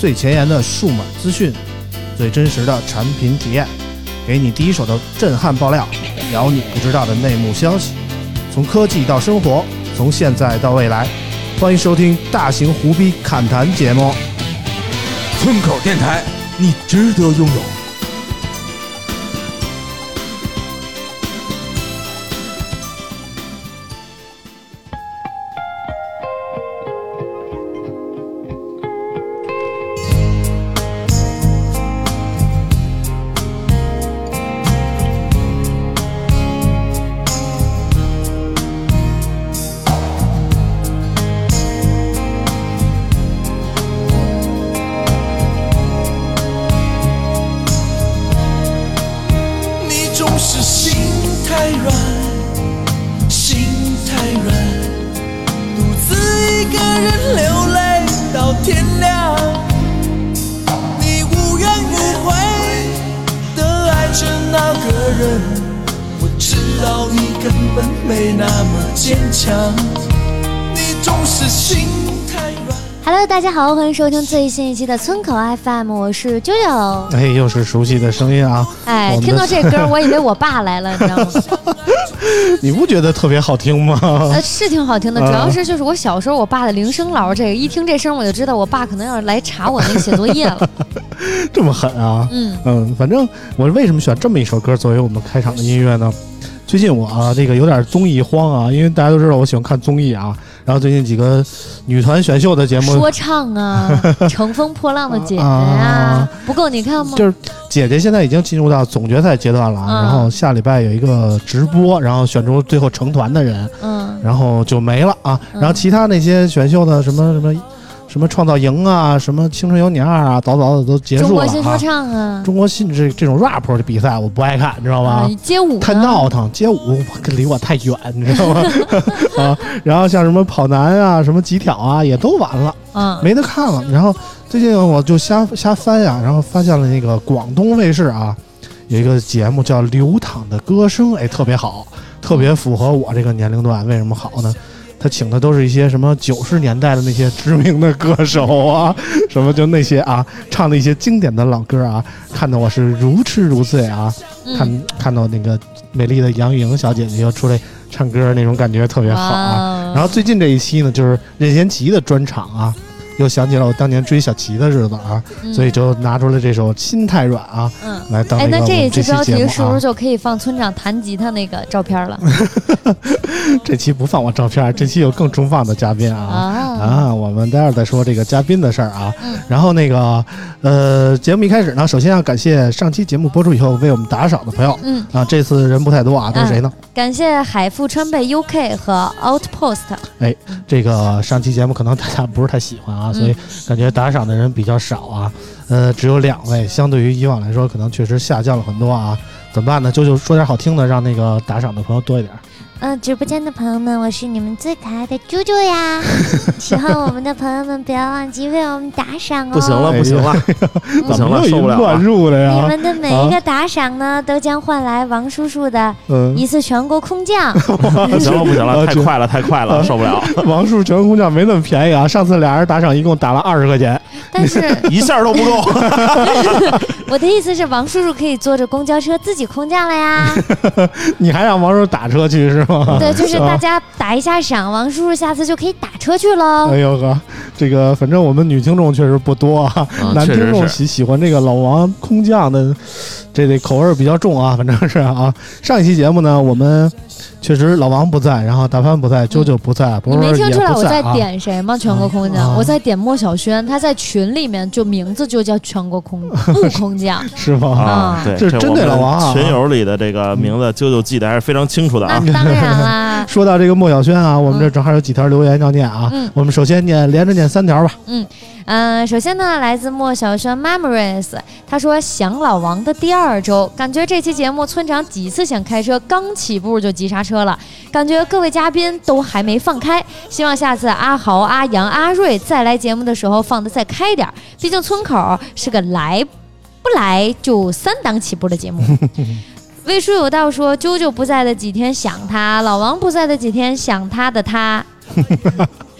最前沿的数码资讯，最真实的产品体验，给你第一手的震撼爆料，聊你不知道的内幕消息，从科技到生活，从现在到未来。欢迎收听大型胡逼侃谈节目。 村口电台，你值得拥有。 Hello， 大家好，欢迎收听最新一期的村口 FM， 我是啾啾。 哎，又是熟悉的声音啊！ 哎，听到这歌，我以为我爸来了，你知道吗？ 你不觉得特别好听吗？ 是挺好听的，主要是就是我小时候我爸的铃声老这个，一听这声我就知道我爸可能要来查我那个写作业了。 这么狠啊！反正我为什么选这么一首歌作为我们开场的音乐呢？最近我这个有点综艺荒啊，因为大家都知道我喜欢看综艺啊，然后最近几个女团选秀的节目， 说唱啊，乘风破浪的姐姐啊，不够你看吗？ 就是姐姐现在已经进入到总决赛阶段了，然后下礼拜有一个直播，然后选出最后成团的人，然后就没了啊。然后其他那些选秀的什么创造营啊，什么青春有你2啊，早的都结束了。中国新说唱啊， 中国新这种 rap 的比赛我不爱看，你知道吗？ 街舞太闹腾，街舞离我太远，你知道吗？啊，然后像什么跑男啊，什么集挑啊，也都完了，没得看了。然后最近我就瞎翻呀，然后发现了那个广东卫视啊，有一个节目叫《流淌的歌声》，哎，特别好，特别符合我这个年龄段。为什么好呢？他请的都是一些什么90年代的那些知名的歌手啊，什么就那些啊，唱的一些经典的老歌啊，看得我是如痴如醉啊。看到那个美丽的杨钰莹小姐姐又出来唱歌，那种感觉特别好啊。然后最近这一期呢，就是任贤齐的专场啊，又想起了我当年追小齐的日子啊，所以就拿出了这首《心太软》啊，来当那这一期标题是不是就可以放村长弹吉他那个照片了？ 这期不放我照片，这期有更重磅的嘉宾啊！我们待会儿再说这个嘉宾的事儿啊。然后那个节目一开始呢，首先要感谢上期节目播出以后为我们打赏的朋友，这次人不太多啊，都是谁呢？ 感谢海富川贝 UK 和 Outpost。 哎，这个上期节目可能大家不是太喜欢啊，所以感觉打赏的人比较少啊。只有2位，相对于以往来说，可能确实下降了很多啊。怎么办呢？就说点好听的，让那个打赏的朋友多一点。 直播间的朋友们，我是你们最可爱的啾啾呀！喜欢我们的朋友们，不要忘记为我们打赏哦。 不行了，不行了，受不了了！ 乱入了呀！ 你们的每一个打赏呢，都将换来王叔叔的一次全国空降。 不行了，太快了，受不了！ 王叔全国空降没那么便宜啊！上次俩人打赏一共打了20块钱， 但是一下都不够。 我的意思是，王叔叔可以坐着公交车自己空降了呀。 你还让王叔叔打车去是吗？ 对，就是大家打一下赏，王叔叔下次就可以打车去了。 哎呦呵，这个反正我们女听众确实不多啊，男听众喜欢这个老王空降的，这口味比较重啊，反正是啊。上一期节目呢，我们确实老王不在，然后大潘不在，啾啾不在， 你没听出来我在点谁吗？全国空降，我在点莫小轩，他在群里面就名字就叫全国空降， 是吗？ 对， 这是针对老王啊。 群友里的这个名字，啾啾记得还是非常清楚的啊。 那当然啦。 说到这个莫小轩啊，我们这正好有几条留言要念啊。我们首先连着念3条吧。 首先呢，来自莫小轩 Memories， 他说想老王的第2周，感觉这期节目村长几次想开车，刚起步就急刹车了，感觉各位嘉宾都还没放开，希望下次阿豪、阿阳、阿瑞再来节目的时候放得再开点，毕竟村口是个来不来就3档起步的节目。魏书有道说，啾啾不在的几天想他，老王不在的几天想他的他。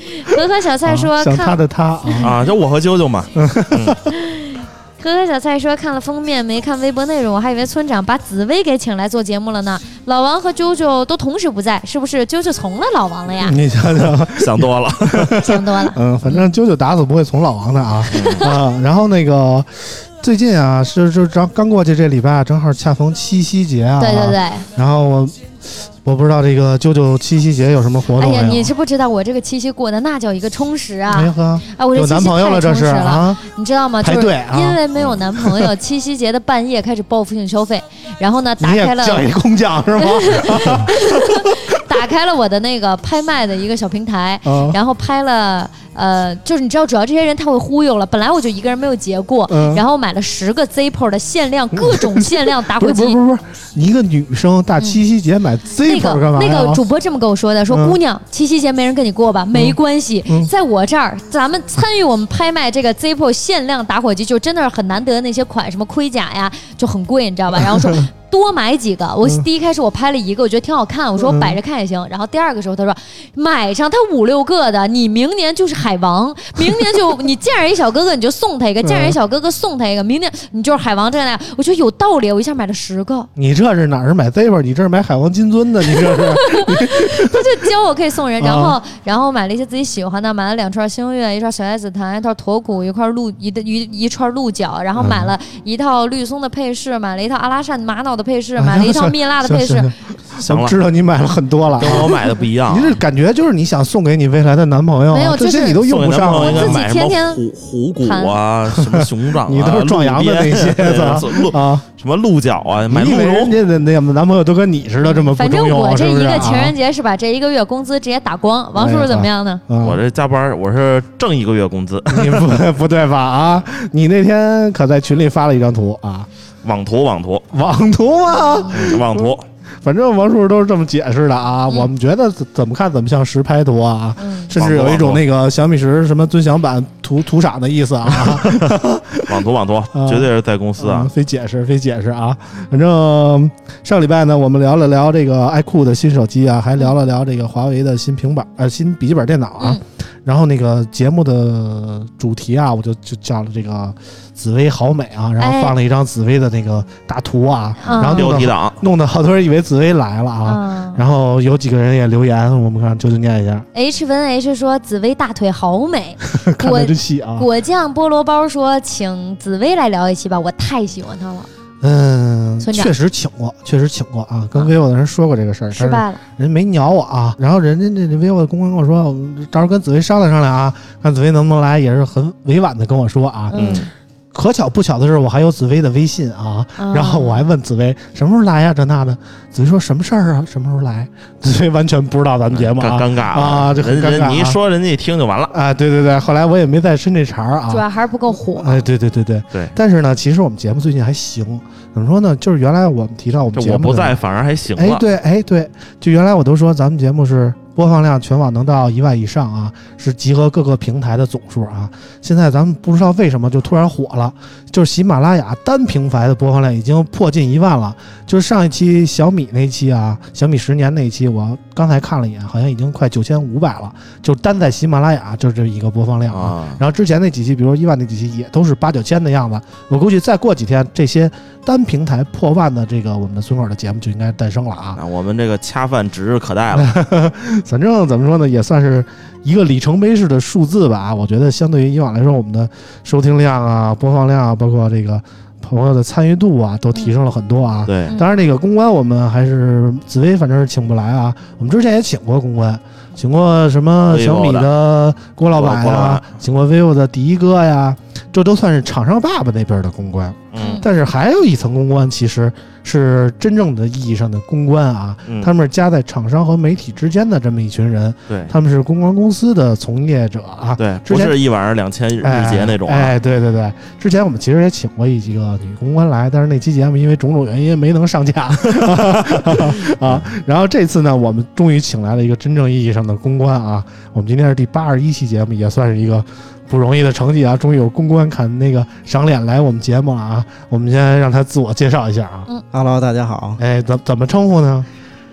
和和小蔡说想他的他啊，就我和啾啾嘛。 和和小蔡说看了封面没看微博内容，我还以为村长把紫薇给请来做节目了呢。老王和啾啾都同时不在，是不是啾啾从了老王了呀？ 你瞧瞧， 想多了， 想多了。 反正啾啾打死不会从老王的啊。然后那个最近啊，是刚过去这礼拜，正好恰逢七夕节啊。 对对对。 然后我不知道这个啾啾七夕节有什么活动？ 哎呀，你是不知道我这个七夕过的那叫一个充实啊！ 哎呵， 我这有男朋友了，这是啊？ 你知道吗？就是因为没有男朋友，七夕节的半夜开始报复性消费，然后呢，打开了奖一空降是吗？ 打开了我的那个拍卖的一个小平台，然后拍了。就是你知道，主要这些人他会忽悠了。本来我就一个人没有结过，然后买了10个 Zippo 的限量，各种限量打火机。 不是，你一个女生大七夕节买 Zippo 干嘛？ 那个主播这么跟我说的，说姑娘，七夕节没人跟你过吧？没关系，在我这儿，咱们参与我们拍卖这个 Zippo 限量打火机，就真的是很难得那些款，什么盔甲呀，就很贵，你知道吧？然后说。多买几个，我第一开始我拍了一个，我觉得挺好看，我说我摆着看也行。然后第二个时候他说买上他5、6个的，你明年就是海王，明年就你见着一小哥哥你就送他一个，见着一小哥哥送他一个，明年你就是海王这样。我觉得有道理，我一下买了10个。 你这是哪是买 Zippo？ 你这是买海王金樽的，你这是？ 他就教我可以送人，然后买了一些自己喜欢的，买了2串星月，1串小叶紫檀，1套驼骨，一串鹿角，然后买了一套绿松的配饰，买了一套阿拉善玛瑙的配饰，买了一套蜜蜡的配饰。 行了， 知道你买了很多了， 跟我买的不一样。 你这感觉就是你想送给你未来的男朋友， 没有这些你都用不上。 我自己天天虎骨啊，什么熊掌啊， 你都是壮阳的那些啊， 什么鹿角啊，买你以为人家的那男朋友都跟你似的这么不中用？ 反正我这一个情人节是把这1个月工资直接打光。王叔叔怎么样呢？ 我这加班，我是挣1个月工资。 你不对吧？啊，你那天可在群里发了一张图啊， 网图吗？网图。 反正王叔都是这么解释的啊，我们觉得怎么看怎么像实拍图啊，甚至有一种那个小米十什么尊享版图赏的意思啊。 网图，绝对是在公司啊， 非解释啊。反正上礼拜呢，我们聊了聊这个爱酷的新手机啊，还聊了聊这个华为的新新笔记本电脑啊。然后那个节目的主题啊，我就叫了这个紫薇好美啊，然后放了一张紫薇的那个大图啊，然后标题党弄得好多人以为紫薇来了啊。然后有几个人也留言，我们看就念一下。 H 文 H 说紫薇大腿好美， 看得真细啊。 果酱菠萝包说请紫薇来聊一期吧，我太喜欢她了。确实请过啊，跟 vivo 的人说过这个事儿， 失败了， 人没鸟我啊。然后人家这 vivo 的公关跟我说，到时候跟紫薇商量商量啊，看紫薇能不能来，也是很委婉的跟我说啊。可巧不巧的是，我还有紫薇的微信啊，然后我还问紫薇什么时候来呀，这那的。紫薇说什么事儿啊，什么时候来？紫薇完全不知道咱们节目啊， 尴尬啊，这很尴尬。 你一说，人家一听就完了啊。对，后来我也没再伸这茬啊， 主要还是不够火。 对。但是呢，其实我们节目最近还行，怎么说呢？就是原来我们提到我们节目， 我不在反而还行了。 对，就原来我都说咱们节目是播放量全网能到1万以上啊，是集合各个平台的总数啊。现在咱们不知道为什么就突然火了，就是喜马拉雅单平台的播放量已经破近1万了。就是上一期小米那期啊，小米10年那一期，我刚才看了一眼，好像已经快9500了，就单在喜马拉雅就这一个播放量啊。然后之前那几期，比如1万那几期也都是8、9千的样子。我估计再过几天，这些单平台破万的这个我们的村口的节目就应该诞生了啊。 我们这个恰饭指日可待了。 反正怎么说呢，也算是一个里程碑式的数字吧。我觉得相对于以往来说，我们的收听量啊、播放量啊，包括这个朋友的参与度啊，都提升了很多啊。 对， 当然那个公关我们还是紫薇，反正是请不来啊。我们之前也请过公关，请过什么小米的郭老板呀，请过 vivo 的第一哥呀，这都算是厂商爸爸那边的公关。但是还有一层公关，其实是真正的意义上的公关啊，他们是夹在厂商和媒体之间的这么一群人。 对， 他们是公关公司的从业者啊。 对，不是一晚上2000日结那种。 对。之前我们其实也请过几个女公关来，但是那期节目因为种种原因没能上架啊。然后这次呢，我们终于请来了一个真正意义上的公关啊。我们今天是第81期节目，也算是一个不容易的成绩啊！终于有公关看那个赏脸来我们节目了啊！我们先让他自我介绍一下啊。 Hello， 大家好。 怎么称呼呢？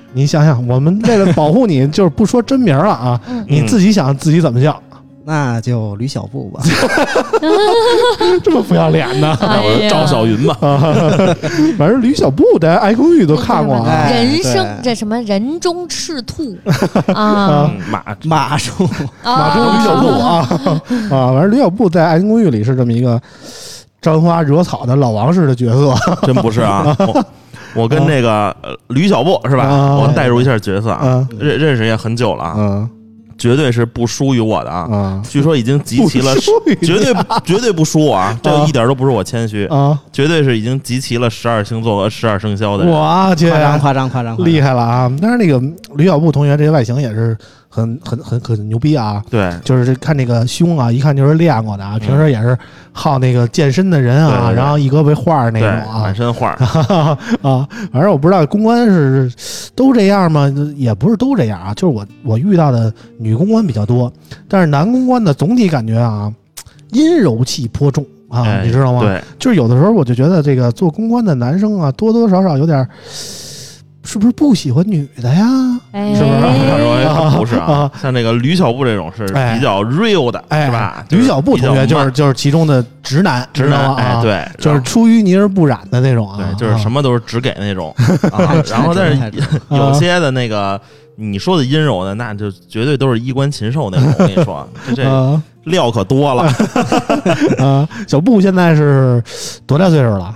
你想想，我们为了保护你，就是不说真名了啊，你自己想自己怎么叫？ 那就吕小布吧。 这么不要脸呢？ 赵小云吧。 反正吕小布的《爱公寓》都看过啊。 人生这什么人中赤兔啊， 马中吕小布啊啊！反正吕小布在《爱公寓》里是这么一个沾花惹草的老王式的角色， 真不是啊。我跟这个吕小布是吧？我代入一下角色啊，认识也很久了啊。绝对是不输于我的啊！据说已经集齐了，绝对不输我啊！这一点都不是我谦虚啊！绝对是已经集齐了12星座和12生肖的人。 哇， 夸张， 厉害了啊！但是那个吕小布同学这个外形也是很牛逼啊！ 对， 就是看那个胸啊，一看就是练过的啊，平时也是好那个健身的人啊，然后一胳膊画那种啊， 满身画啊。反正我不知道公关是都这样吗？也不是都这样啊，就是我遇到的女公关比较多，但是男公关的总体感觉啊，阴柔气颇重啊，你知道吗？ 对， 就是有的时候我就觉得这个做公关的男生啊，多多少少有点。是不是不喜欢女的呀？是不是？ 不是啊，像那个吕小布这种是比较 real 的，是吧？ 吕小布同学就是其中的直男， 哎，对， 就是出淤泥而不染的那种啊， 对，就是什么都是只给那种啊。然后，但是有些的那个你说的阴柔的，那就绝对都是衣冠禽兽那种。我跟你说，这料可多了啊。小布现在是多大岁数了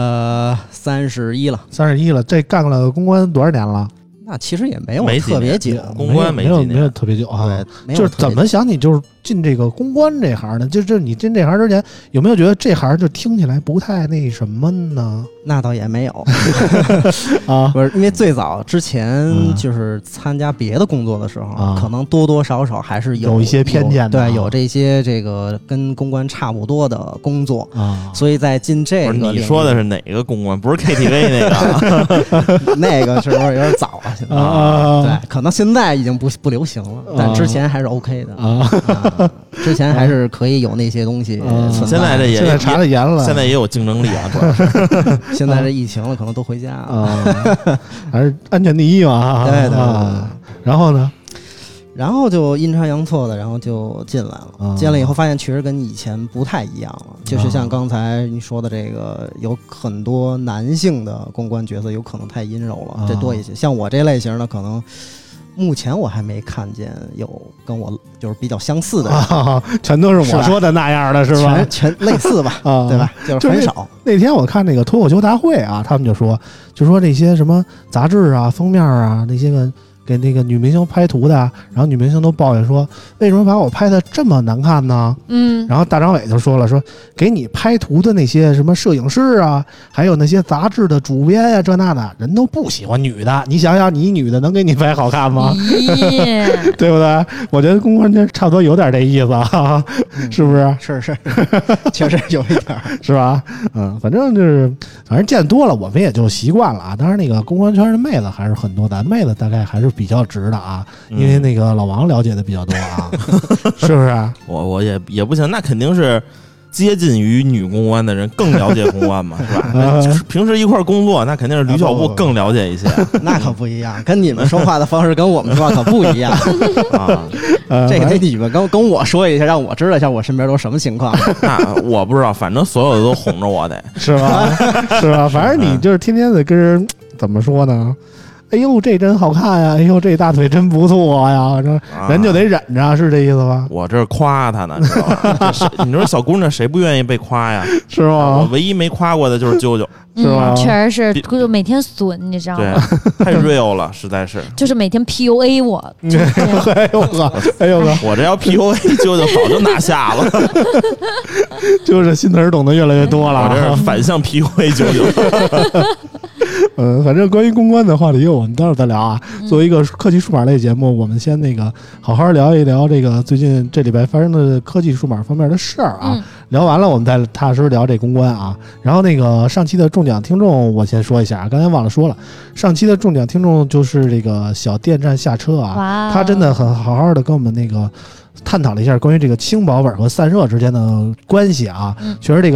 ？31了 ，31了。这干了公关多少年了？ 那其实也没有特别久， 公关没有特别久啊。对，就是怎么想你就是进这个公关这行呢？就是你进这行之前，有没有觉得这行就听起来不太那什么呢？ 那倒也没有啊， 不是因为最早之前就是参加别的工作的时候，可能多多少少还是有一些偏见的， 对，有这些这个跟公关差不多的工作啊，所以在进这个你说的是哪个公关？不是 KTV 那个，那个是不是有点早了？啊，对，可能现在已经不流行了，但之前还是 OK 的啊，之前还是可以有那些东西。 现在这现在查的严了， 现在也有竞争力啊，主要是。 现在这疫情了，可能都回家啊，还是安全第一嘛。 对。 然后呢？ 然后就阴差阳错的，然后就进来了。进来以后发现确实跟以前不太一样了，就是像刚才你说的这个，有很多男性的公关角色有可能太阴柔了，这多一些。像我这类型的，可能目前我还没看见有跟我就是比较相似的， 全都是我说的那样的，是吧？ 全类似吧，对吧？就是很少。 那天我看那个脱口秀大会啊，他们就说那些什么杂志啊、封面啊那些个。给那个女明星拍图的，然后女明星都抱怨说，为什么把我拍的这么难看呢？然后大张伟就说了，说给你拍图的那些什么摄影师啊，还有那些杂志的主编呀，这那的人都不喜欢女的，你想想，你女的能给你拍好看吗？对不对？我觉得公关圈差不多有点这意思啊，是不是？ 是，确实有一点， 是吧？反正见多了，我们也就习惯了啊。当然，那个公关圈的妹子还是很多的，妹子大概还是比较直的啊，因为那个老王了解的比较多啊，是不是？ 我也不行，那肯定是接近于女公关的人更了解公关嘛，是吧？平时一块工作，那肯定是吕小布更了解一些。 那可不一样，跟你们说话的方式跟我们说话可不一样啊。这个得你们跟我说一下，让我知道一下我身边都什么情况。 那我不知道，反正所有的都哄着我得， 是吧？是吧？反正你就是天天的跟人怎么说呢？哎呦，这真好看呀！哎呦，这大腿真不错呀！人就得忍着，是这意思吧？ 我这夸他呢，知道吧？你说小姑娘谁不愿意被夸呀？ 是吗？ 我唯一没夸过的就是啾啾， 是吧？ 确实是，就每天损，你知道吗？ 对，太 real 了，实在是。 就是每天 PUA 我。 哎呦呵，哎呦呵， 我这要 PUA 啾啾早就拿下了。 就是心词懂得越来越多了， 我这是反向 PUA 啾啾。 反正关于公关的话题，我们待会儿再聊啊。作为一个科技数码类节目，我们先那个好好聊一聊这个最近这礼拜发生的科技数码方面的事儿啊。聊完了，我们再踏实聊这公关啊。然后那个上期的中奖听众，我先说一下，刚才忘了说了，上期的中奖听众就是这个小电站下车啊，他真的很好好的跟我们那个探讨了一下关于这个轻薄本和散热之间的关系啊。确实这个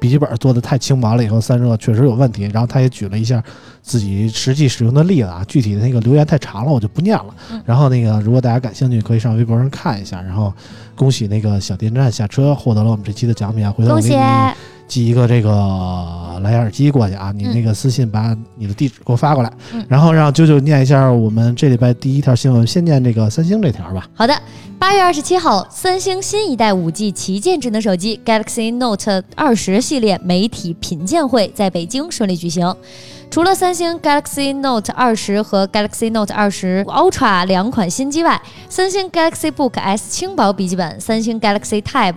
笔记本做的太轻薄了，以后散热确实有问题。然后他也举了一下自己实际使用的例子啊，具体的那个留言太长了，我就不念了。然后那个如果大家感兴趣，可以上微博上看一下。然后恭喜那个小电站下车获得了我们这期的奖品啊，回头我给你寄一个这个蓝牙耳机过去啊，你那个私信把你的地址给我发过来，然后让啾啾念一下我们这礼拜第一条新闻，先念这个三星这条吧。 好的，8月27号，三星新一代5G 旗舰智能手机 Galaxy Note 20系列媒体品鉴会在北京顺利举行。除了三星 Galaxy Note 20和 Galaxy Note 20 Ultra 两款新机外，三星 Galaxy Book S 轻薄笔记本、三星 Galaxy Tab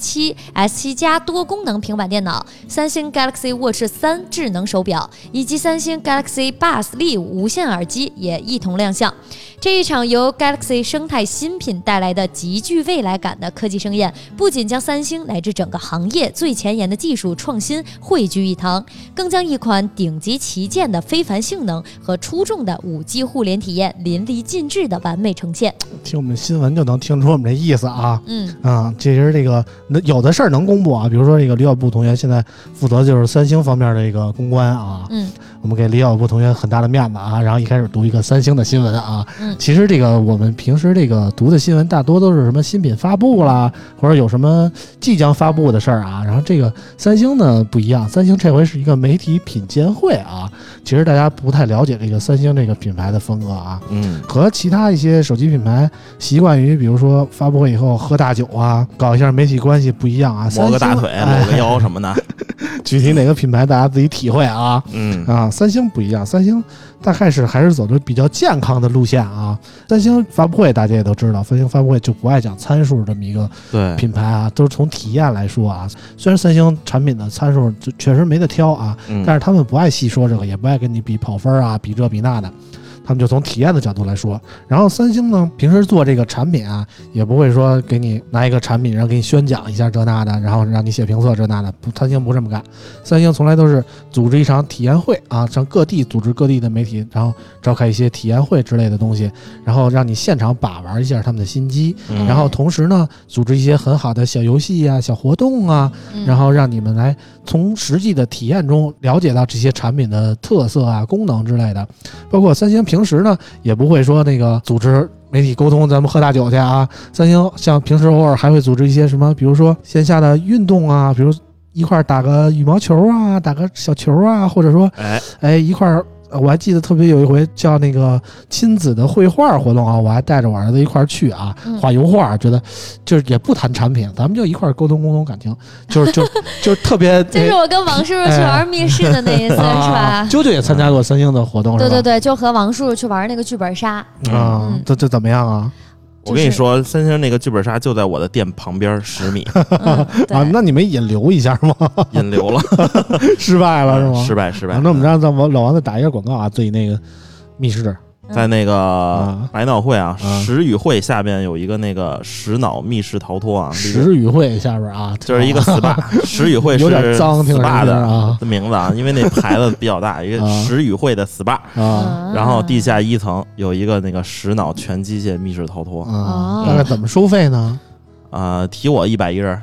S7、S7 加多功能平板电脑、三星 Galaxy Watch 3智能手表以及三星 Galaxy Buds Live 无线耳机也一同亮相。这一场由 Galaxy 生态新品带来的极具未来感的科技盛宴，不仅将三星乃至整个行业最前沿的技术创新汇聚一堂，更将一款顶级旗舰的非凡性能和出众的5G 互联体验淋漓尽致的完美呈现。 听我们新闻就能听出我们这意思啊。其实这个有的事儿能公布啊，比如说这个李小布同学现在负责就是三星方面的这个公关啊。我们给李小布同学很大的面子啊，然后一开始读一个三星的新闻啊。其实这个我们平时这个读的新闻大多都是什么新品发布啦，或者有什么即将发布的事儿啊。然后这个三星呢不一样，三星这回是一个媒体品鉴会啊。其实大家不太了解这个三星这个品牌的风格啊，和其他一些手机品牌习惯于比如说发布会以后喝大酒啊，搞一下媒体关系不一样啊， 摸个大腿搂个腰什么的。 具体哪个品牌大家自己体会啊。三星不一样，三星大概是还是走的比较健康的路线啊。三星发布会大家也都知道，三星发布会就不爱讲参数这么一个品牌啊，都是从体验来说啊。虽然三星产品的参数就确实没得挑啊，但是他们不爱细说这个，也不爱跟你比跑分啊，比这比那的。他们就从体验的角度来说，然后三星呢，平时做这个产品啊，也不会说给你拿一个产品，然后给你宣讲一下这那的，然后让你写评测这那的，三星不这么干。三星从来都是组织一场体验会啊，上各地组织各地的媒体，然后召开一些体验会之类的东西，然后让你现场把玩一下他们的新机，然后同时呢，组织一些很好的小游戏啊、小活动啊，然后让你们来从实际的体验中了解到这些产品的特色啊、功能之类的。包括三星平时呢也不会说那个组织媒体沟通咱们喝大酒去啊，三星像平时偶尔还会组织一些什么，比如说线下的运动啊，比如一块打个羽毛球啊，打个小球啊，或者说一块我还记得特别有一回叫那个亲子的绘画活动啊，我还带着我儿子一块去啊，画油画，觉得就是也不谈产品，咱们就一块沟通感情，就是特别就是我跟王叔叔去玩密室的那一次，是吧？ 啾啾也参加过三星的活动， 对，就和王叔叔去玩那个剧本杀这怎么样啊？ 我跟你说，三星那个剧本杀就在我的店旁边10米啊，那你没引流一下吗？ 引流了， 失败了是吗？ 失败。 那我们让老王再打一个广告啊，自己那个密室。 在那个百脑汇啊，时宇汇下边有一个那个石脑密室逃脱啊， 时宇汇下边啊， 就是一个 SPA， 时宇汇是有点脏， SPA 的名字啊，因为那牌子比较大，一个时宇汇的 SPA，然后地下1层有一个那个石脑全机械密室逃脱大概怎么收费呢？ 提我100一人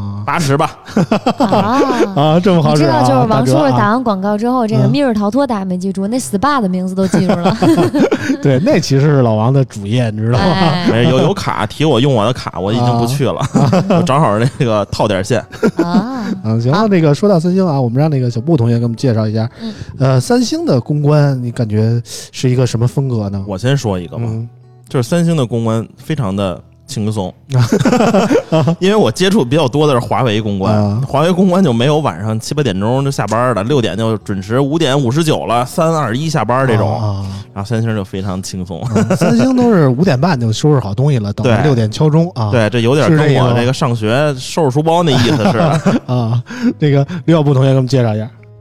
80吧。 这么好使啊！ 你知道，就是王叔叔打完广告之后，这个密室逃脱大家没记住，那 SPA 的名字都记住了。 对，那其实是老王的主业，你知道吗？ 有卡提我用我的卡，我已经不去了，我正好那个套点线行了，那个说到三星啊，我们让那个小布同学给我们介绍一下，三星的公关，你感觉是一个什么风格呢？ 我先说一个吧，就是三星的公关非常的轻松，因为我接触比较多的是华为公关，华为公关就没有晚上7、8点钟就下班的，6点就准时，5点59了，3、2、1下班这种，然后三星就非常轻松， 三星都是5点半就收拾好东西了，等着6点敲钟啊。 对，这有点跟我这个上学收拾书包那意思似的啊。这个李小布同学给我们介绍一下。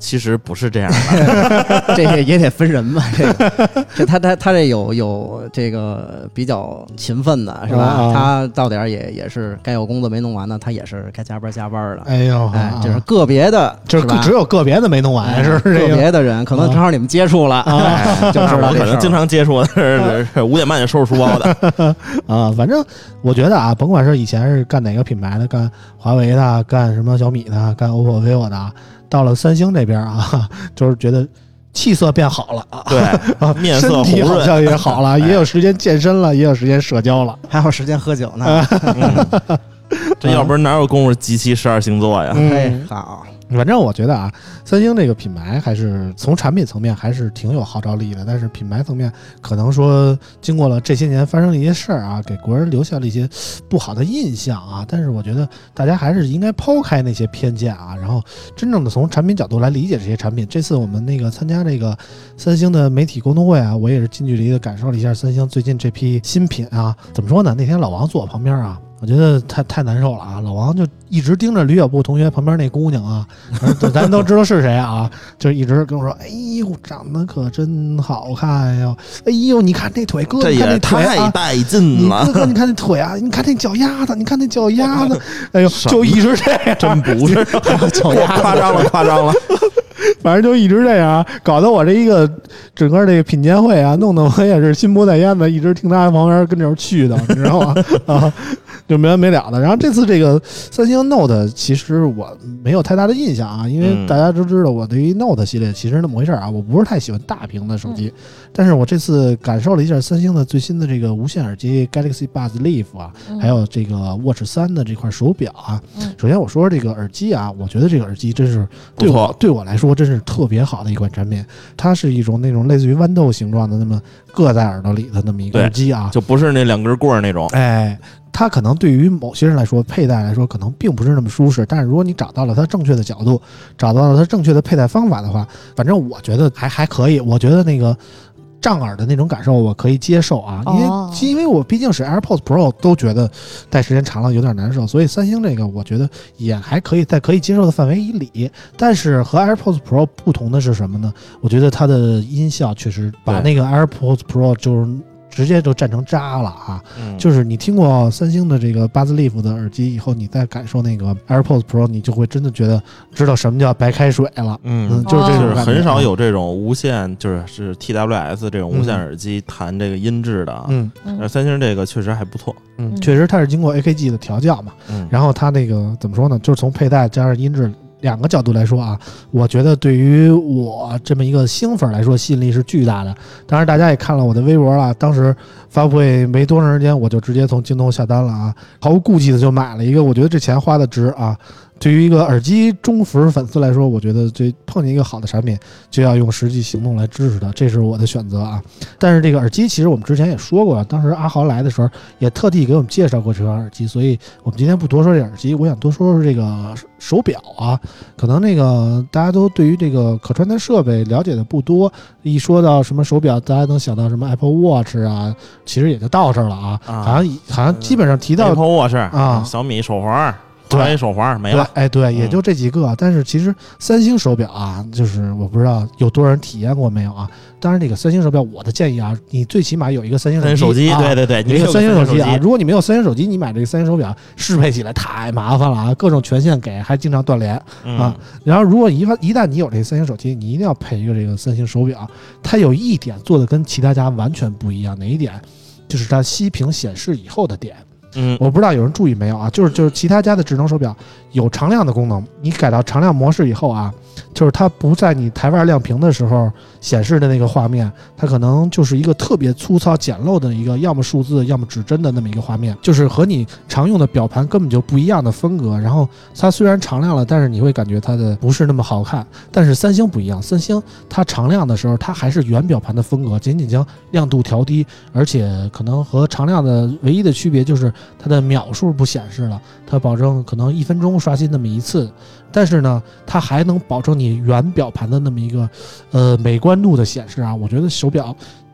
其实不是这样的， 这也得分人嘛。这他这有这个比较勤奋的是吧？他到点也是该有工作没弄完呢，他也是该加班的。 哎呦， 就是个别的， 就是只有个别的没弄完，是个别的人，可能正好你们接触了，就知道我可能经常接触的是5点半就收拾书包的啊。反正我觉得啊，甭管是以前是干哪个品牌的，干华为的，干什么小米的，干 OPPO、vivo 的。到了三星这边啊，就是觉得气色变好了， 对，面色身体好像也好了，也有时间健身了，也有时间社交了， 还有时间喝酒呢。 这要不然哪有功夫集齐12星座呀？ 好。 反正我觉得啊，三星这个品牌还是从产品层面还是挺有号召力的，但是品牌层面可能说经过了这些年发生的一些事儿啊，给国人留下了一些不好的印象啊。但是我觉得大家还是应该抛开那些偏见啊，然后真正的从产品角度来理解这些产品。这次我们那个参加这个三星的媒体沟通会啊，我也是近距离的感受了一下三星最近这批新品啊。怎么说呢？那天老王坐我旁边啊。我觉得太难受了啊！老王就一直盯着吕小布同学旁边那姑娘啊，咱都知道是谁啊，就一直跟我说：“哎呦，长得可真好看呀！哎呦，你看那腿，哥， 这也太带劲了！ 哥，你看那腿啊，你看那脚丫子，你看那脚丫子，哎呦，就一直这样， 真不是脚丫夸张了。” 反正就一直这样，搞得我这一个整个这个品鉴会啊，弄得我也是心不在焉的，一直听他旁边跟着去的，你知道吗？啊，就没完没了的。然后这次这个三星 Note 其实我没有太大的印象啊，因为大家都知道我对于 Note 系列其实那么回事啊，我不是太喜欢大屏的手机，但是我这次感受了一下三星的最新的这个无线耳机 Galaxy Buds Leaf 啊，还有这个 Watch 3的这块手表啊。首先我说这个耳机啊，我觉得这个耳机真是对我来说真是特别好的一款产品，它是一种那种类似于豌豆形状的那么硌在耳朵里的那么一个耳机啊， 就不是那2根棍儿那种。 哎，它可能对于某些人来说，佩戴来说可能并不是那么舒适，但是如果你找到了它正确的角度，找到了它正确的佩戴方法的话，反正我觉得还可以。我觉得那个胀耳的那种感受我可以接受啊，因为我毕竟是 AirPods Pro 都觉得戴时间长了有点难受，所以三星这个我觉得也还可以，在可以接受的范围以里。但是和 AirPods Pro 不同的是什么呢？我觉得它的音效确实把那个 AirPods Pro 就是直接就战成渣了啊！就是你听过三星的这个Buds Leaf的耳机以后，你再感受那个 AirPods Pro， 你就会真的觉得知道什么叫白开水了。就是这种感觉。 很少有这种无线，是 TWS 这种无线耳机弹这个音质的。三星这个确实还不错。 确实它是经过 AKG 的调教嘛。然后它那个怎么说呢？就是从佩戴加上音质。2个角度来说啊，我觉得对于我这么一个星粉来说，吸引力是巨大的。当然，大家也看了我的微博了，当时发布会没多长时间，我就直接从京东下单了啊，毫无顾忌的就买了一个，我觉得这钱花的值啊。对于一个耳机忠实粉丝来说，我觉得这碰见一个好的产品，就要用实际行动来支持它，这是我的选择啊。但是这个耳机其实我们之前也说过，当时阿豪来的时候也特地给我们介绍过这款耳机，所以我们今天不多说这耳机，我想多说说这个手表啊。可能那个大家都对于这个可穿戴设备了解的不多，一说到什么手表，大家能想到什么 Apple Watch 啊，其实也就到这儿了啊。好像基本上提到 Apple Watch 啊，小米手环。对，手环没了。 哎，对，也就这几个。但是其实三星手表啊，就是我不知道有多少人体验过没有啊。当然，这个三星手表，我的建议啊，你最起码有一个三星手机。 对， 你有三星手机啊。如果你没有三星手机，你买这个三星手表适配起来太麻烦了啊，各种权限给，还经常断连啊。然后，如果一旦你有这个三星手机，你一定要配一个这个三星手表。它有一点做的跟其他家完全不一样，哪一点？就是它息屏显示以后的点。我不知道有人注意没有啊？就是其他家的智能手表有常亮的功能，你改到常亮模式以后啊，就是它不在你台外亮屏的时候显示的那个画面，它可能就是一个特别粗糙简陋的一个要么数字要么指针的那么一个画面，就是和你常用的表盘根本就不一样的风格。然后它虽然常亮了，但是你会感觉它的不是那么好看。但是三星不一样，三星它常亮的时候，它还是原表盘的风格，仅仅将亮度调低，而且可能和常亮的唯一的区别就是它的秒数不显示了，它保证可能1分钟刷新那么一次，但是呢，它还能保证你原表盘的那么一个美观度的显示啊。我觉得手表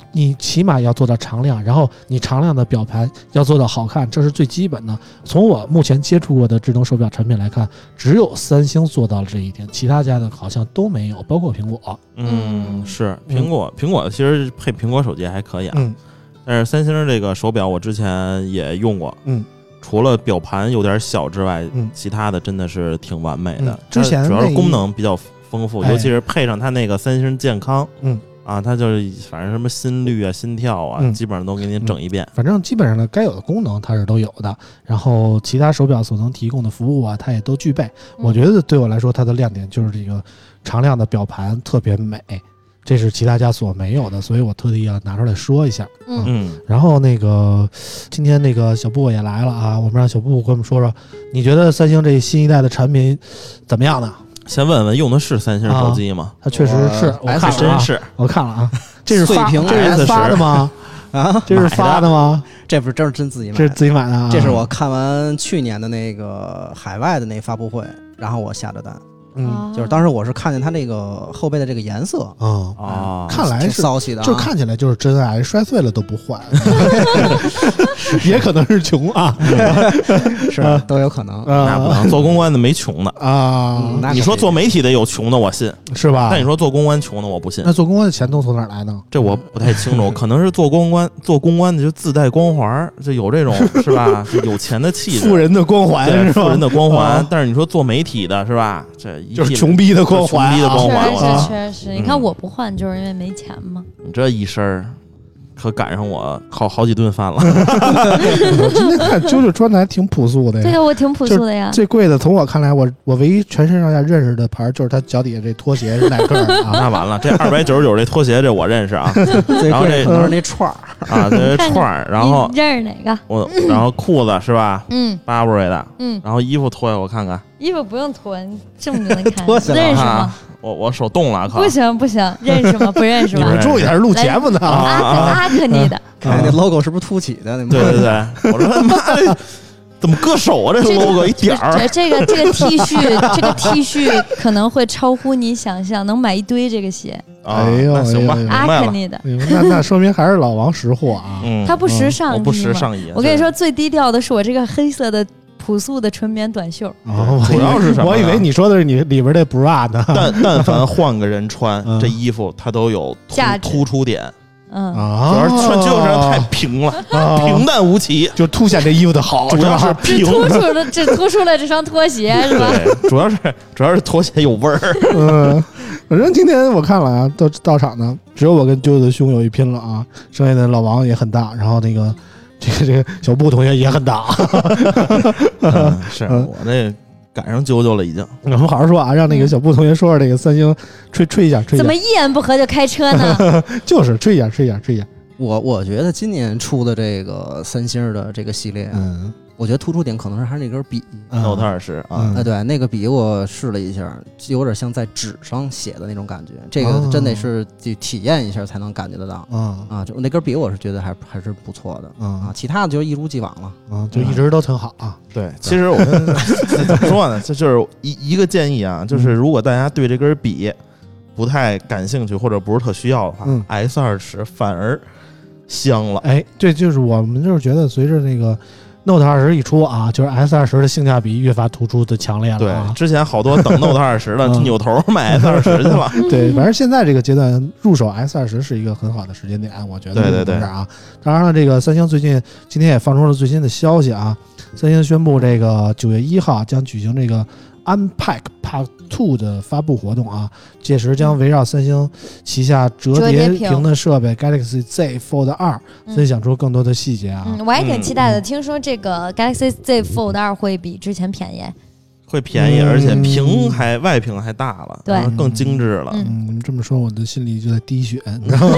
你起码要做到常亮，然后你常亮的表盘要做到好看，这是最基本的。从我目前接触过的智能手表产品来看，只有三星做到了这一点，其他家的好像都没有，包括苹果。 是苹果其实配苹果手机还可以啊。但是三星这个手表我之前也用过。除了表盘有点小之外，其他的真的是挺完美的。 之前主要是功能比较丰富，尤其是配上它那个三星健康，它就是反正什么心率啊、心跳啊，基本上都给你整一遍。 反正基本上的该有的功能它是都有的，然后其他手表所能提供的服务啊，它也都具备。我觉得对我来说，它的亮点就是这个常亮的表盘特别美，这是其他家所没有的，所以我特地要拿出来说一下。然后那个今天那个小布也来了啊，我们让小布跟我们说说，你觉得三星这新一代的产品怎么样呢？ 先问问用的是三星手机吗？ 它确实是，我看了， 真是， 我看了啊，这是碎屏， 这是发的吗？啊，这是发的吗？ 这不是，这是真自己买的， 这是自己买的啊。 这是我看完去年的那个海外的那发布会，然后我下的单。就是当时我是看见它那个后背的这个颜色看来是骚气的， 就看起来就是真爱，摔碎了都不换，也可能是穷啊， 是都有可能。 那不能，做公关的没穷的啊。 你说做媒体的有穷的我信， 是吧？ 但你说做公关穷的我不信。 那做公关的钱都从哪儿来呢？ 这我不太清楚，可能是做公关的就自带光环，就有这种是吧？有钱的气质， 富人的光环是吧？ 富人的光环。但是你说做媒体的是吧？这就是穷逼的光环， 确实，你看我不换就是因为没钱嘛。 你这一身可赶上我好几顿饭了。 我今天看啾啾穿的还挺朴素的呀。 对呀，我挺朴素的呀。 最贵的，从我看来，我唯一全身上下认识的牌就是他脚底下这拖鞋是耐克啊。 那完了，这299这拖鞋这我认识啊。然后这可能是那串儿啊，这串儿，然后认识哪个？ 然后裤子是吧？Burberry 的，然后衣服脱下我看看。 衣服不用脱，你这么就能看。认识吗？ 我手动了， 不行，认识吗？不认识吗？ 你们注意点，录节目呢。 阿克尼的， 看那 logo 是不是凸起的？ 对，我说妈的，怎么硌手啊？这 logo 一点儿。 这个 T 恤可能会超乎你想象，能买一堆这个鞋。 哎呦， 行吧， 阿克尼的， 那说明还是老王识货啊。 他不时尚， 我不时尚也。 我跟你说，最低调的是我这个黑色的朴素的纯棉短袖。 主要是什么？ 我以为你说的是你里边这 bra 呢。 但凡换个人穿这衣服，它都有突出点。主要是穿就是太平了，平淡无奇， 就凸显这衣服的好。 主要是平， 只突出了这双拖鞋，是吧？ 对，主要是拖鞋有味儿。 反正今天我看了啊，都到场的只有我跟啾啾的胸有一拼了啊，剩下的老王也很大，然后那个这个小布同学也很大。 是我这赶上啾啾了已经。 我们好好说啊，让那个小布同学说说这个三星吹一下。 怎么一言不合就开车呢？ 就是吹一下。 我觉得今年出的这个三星的这个系列，我觉得突出点可能是还是那根笔 Note 20 啊，对，那个笔我试了一下，有点像在纸上写的那种感觉，这个真得是去体验一下才能感觉得到就那根笔我是觉得还是不错的其他的就一如既往了就一直都挺好啊。 对，其实我跟怎么说呢，这就是一个建议啊，就是如果大家对这根笔不太感兴趣或者不是特需要的话，S20反而香了。 哎，这就是我们就是觉得随着那个Note 20一出啊，就是 S20的性价比越发突出的强烈了。 对，之前好多等 Note 20的扭头买 S20 去了。 对，反正现在这个阶段入手 S20是一个很好的时间点，我觉得。 对啊。当然了，这个三星今天也放出了最新的消息啊，三星宣布这个9月1号将举行这个Unpack Part 2的发布活动啊，届时将围绕三星旗下折叠屏的设备 Galaxy Z Fold 2分享出更多的细节啊。 我还挺期待的，听说这个 Galaxy Z Fold 2会比之前便宜。 会便宜，而且外屏还大了， 对， 更精致了。 你们这么说，我的心里就在滴血，你知道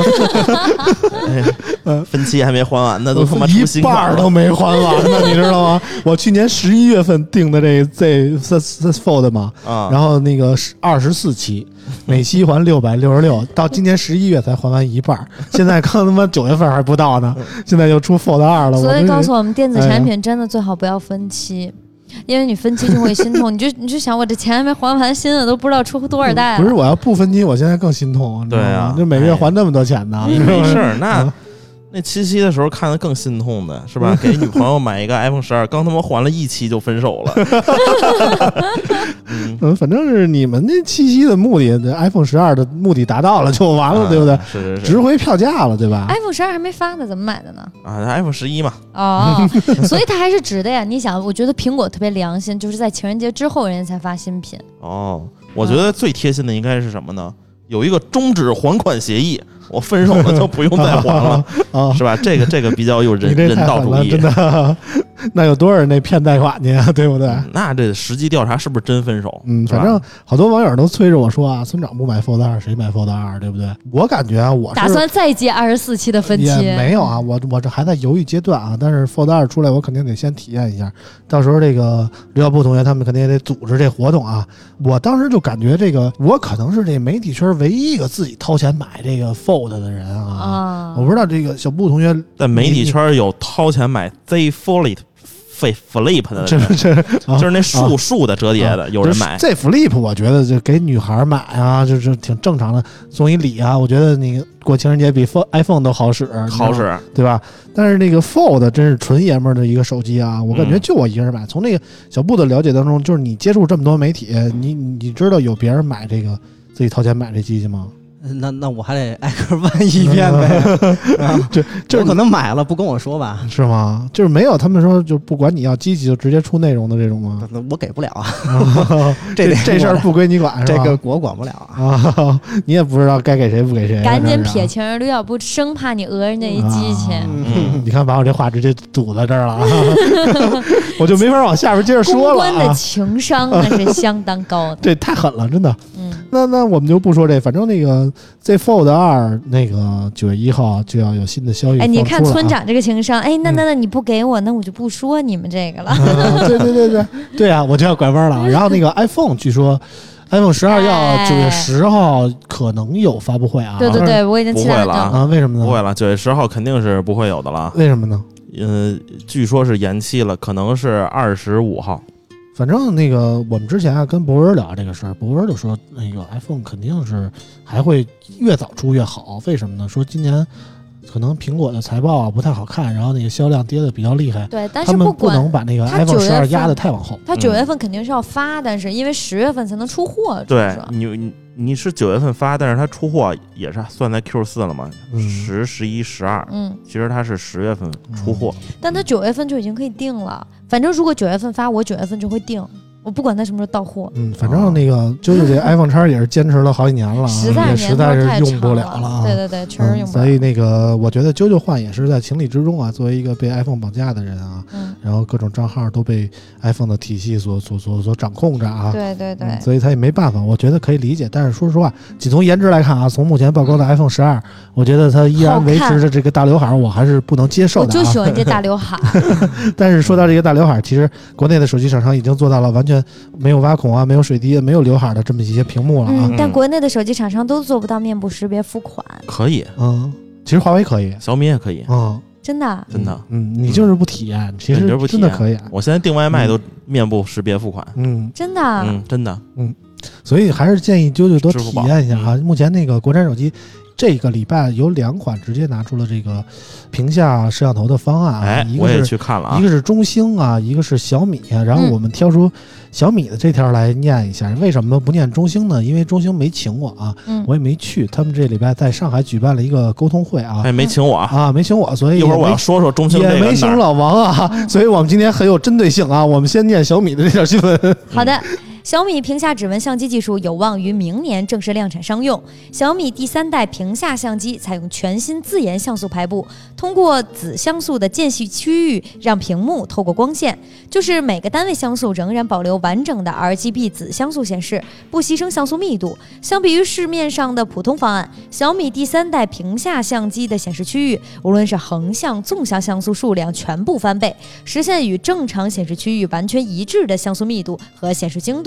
吗？分期还没还完呢，都他妈出新款了， 一半都没还完呢，你知道吗？我去年11月份订的这 Z Fold 嘛，然后那个24期，每期还666，到今年11月才还完一半，现在刚他妈9月份还不到呢，现在就出 Fold 2了。 所以告诉我们，电子产品真的最好不要分期。 因为你分期就会心痛，你就想我这钱还没还完，新的都不知道出多少代了。 不是，我要不分期，我现在更心痛。 对啊， 就每月还那么多钱呢。 没事，那七夕的时候看的更心痛的是吧？给女朋友买一个 iPhone 12，刚他妈还了1期就分手了。 反正是你们那七夕的目的，iPhone 12的目的达到了就完了，对不对？ 是， 值回票价了，对吧 ？iPhone 12还没发呢，怎么买的呢 ？iPhone 11嘛。 哦，所以它还是值的呀。你想，我觉得苹果特别良心，就是在情人节之后人家才发新品。 哦，我觉得最贴心的应该是什么呢？有一个终止还款协议，我分手了就不用再还了，是吧？这个比较有人道主义， 真的。那有多少人那骗贷款去啊？对不对？ 那这实际调查是不是真分手？ 反正好多网友都催着我说啊，村长不买 Fold 2，谁买 Fold 2？对不对？我感觉啊，我打算再接24期的分期， 也没有啊，我这还在犹豫阶段啊。但是 Fold 2出来，我肯定得先体验一下。到时候这个刘小布同学他们肯定也得组织这活动啊。我当时就感觉这个，我可能是这媒体圈唯一一个自己掏钱买这个 Fold 的人啊。我不知道这个小布同学在媒体圈有掏钱买 Z Flip 的，就是那竖的折叠的，有人买。 Z Flip 我觉得就给女孩买啊，就是挺正常的，送一礼啊。我觉得你过情人节比 iPhone 都好使，对吧？但是那个 Fold 真是纯爷们儿的一个手机啊，我感觉就我一个人买。从那个小布的了解当中，就是你接触这么多媒体，你知道有别人买这个自己掏钱买这机器吗？ 那我还得挨个问一遍呗。这可能买了不跟我说吧？ 是吗？就是没有他们说就不管你要机器就直接出内容的这种吗？ 我给不了啊。 这事儿不归你管， 这个我管不了啊。 你也不知道该给谁不给谁。 赶紧撇清刘小布，生怕你讹人家一机器。 你看把我这话直接堵在这儿了，我就没法往下边接着说了。公关的情商那是相当高的， 这太狠了，真的。那我们就不说这，反正那个 Z Fold 2那个9月1号就要有新的消息。 你看村长这个情商，那你不给我，那我就不说你们这个了。 对啊，我就要拐弯了。然后那个 iPhone 据说 iPhone 12要9月10号可能有发布会啊。 对，我已经期待了啊。 为什么呢？ 不会了，9月10号肯定是不会有的了。 为什么呢？ 据说是延期了，可能是25号。 反正那个我们之前跟博文聊这个事儿，博文就说那个 iPhone 肯定是还会越早出越好。为什么呢？说今年可能苹果的财报啊不太好看，然后那个销量跌得比较厉害。 对，但是他们不能把那个 iPhone 12压得太往后。 他9月份肯定是要发，但是因为10月份才能出货。 对，你是9月份发，但是它出货也是算在 Q4 了嘛？10、11、12。其实它是10月份出货， 但它9月份就已经可以定了。反正如果9月份发，我9月份就会定。我不管他什么时候到货。 反正那个就是这 iPhone 叉也是坚持了好几年了，实在是用不了了。 对，确实用不了。 所以那个我觉得啾啾换也是在情理之中啊。作为一个被 iPhone 绑架的人啊，然后各种账号都被 iPhone 的体系所掌控着啊。 对， 所以他也没办法，我觉得可以理解。但是说实话，仅从颜值来看啊，从目前曝光的 iPhone 12，我觉得它依然维持着这个大刘海，我还是不能接受的。 我就喜欢这大刘海。 但是说到这个大刘海，其实国内的手机厂商已经做到了完全没有挖孔啊，没有水滴，没有刘海的这么一些屏幕了啊。 但国内的手机厂商都做不到面部识别付款。 可以， 其实华为可以， 小米也可以， 真的， 你就是不体验，其实真的可以。 我现在订外卖都面部识别付款， 真的， 真的， 所以还是建议啾啾多体验一下啊。目前那个国产手机。这个礼拜有2款直接拿出了这个屏下摄像头的方案啊， 我也去看了啊， 一个是中兴啊，一个是小米啊。然后我们挑出小米的这条来念一下，为什么不念中兴呢？因为中兴没请我啊，我也没去。他们这礼拜在上海举办了一个沟通会啊， 没请我啊， 没请我，所以一会儿我要说说中兴这个， 也没请老王啊，所以我们今天很有针对性啊。我们先念小米的这条新闻。 好的。小米屏下指纹相机技术有望于明年正式量产商用。小米第3代屏下相机采用全新自研像素排布，通过子像素的间隙区域，让屏幕透过光线，就是每个单位像素仍然保留完整的 RGB 子像素显示，不牺牲像素密度。相比于市面上的普通方案，小米第3代屏下相机的显示区域，无论是横向、纵向像素数量全部翻倍，实现与正常显示区域完全一致的像素密度和显示精度。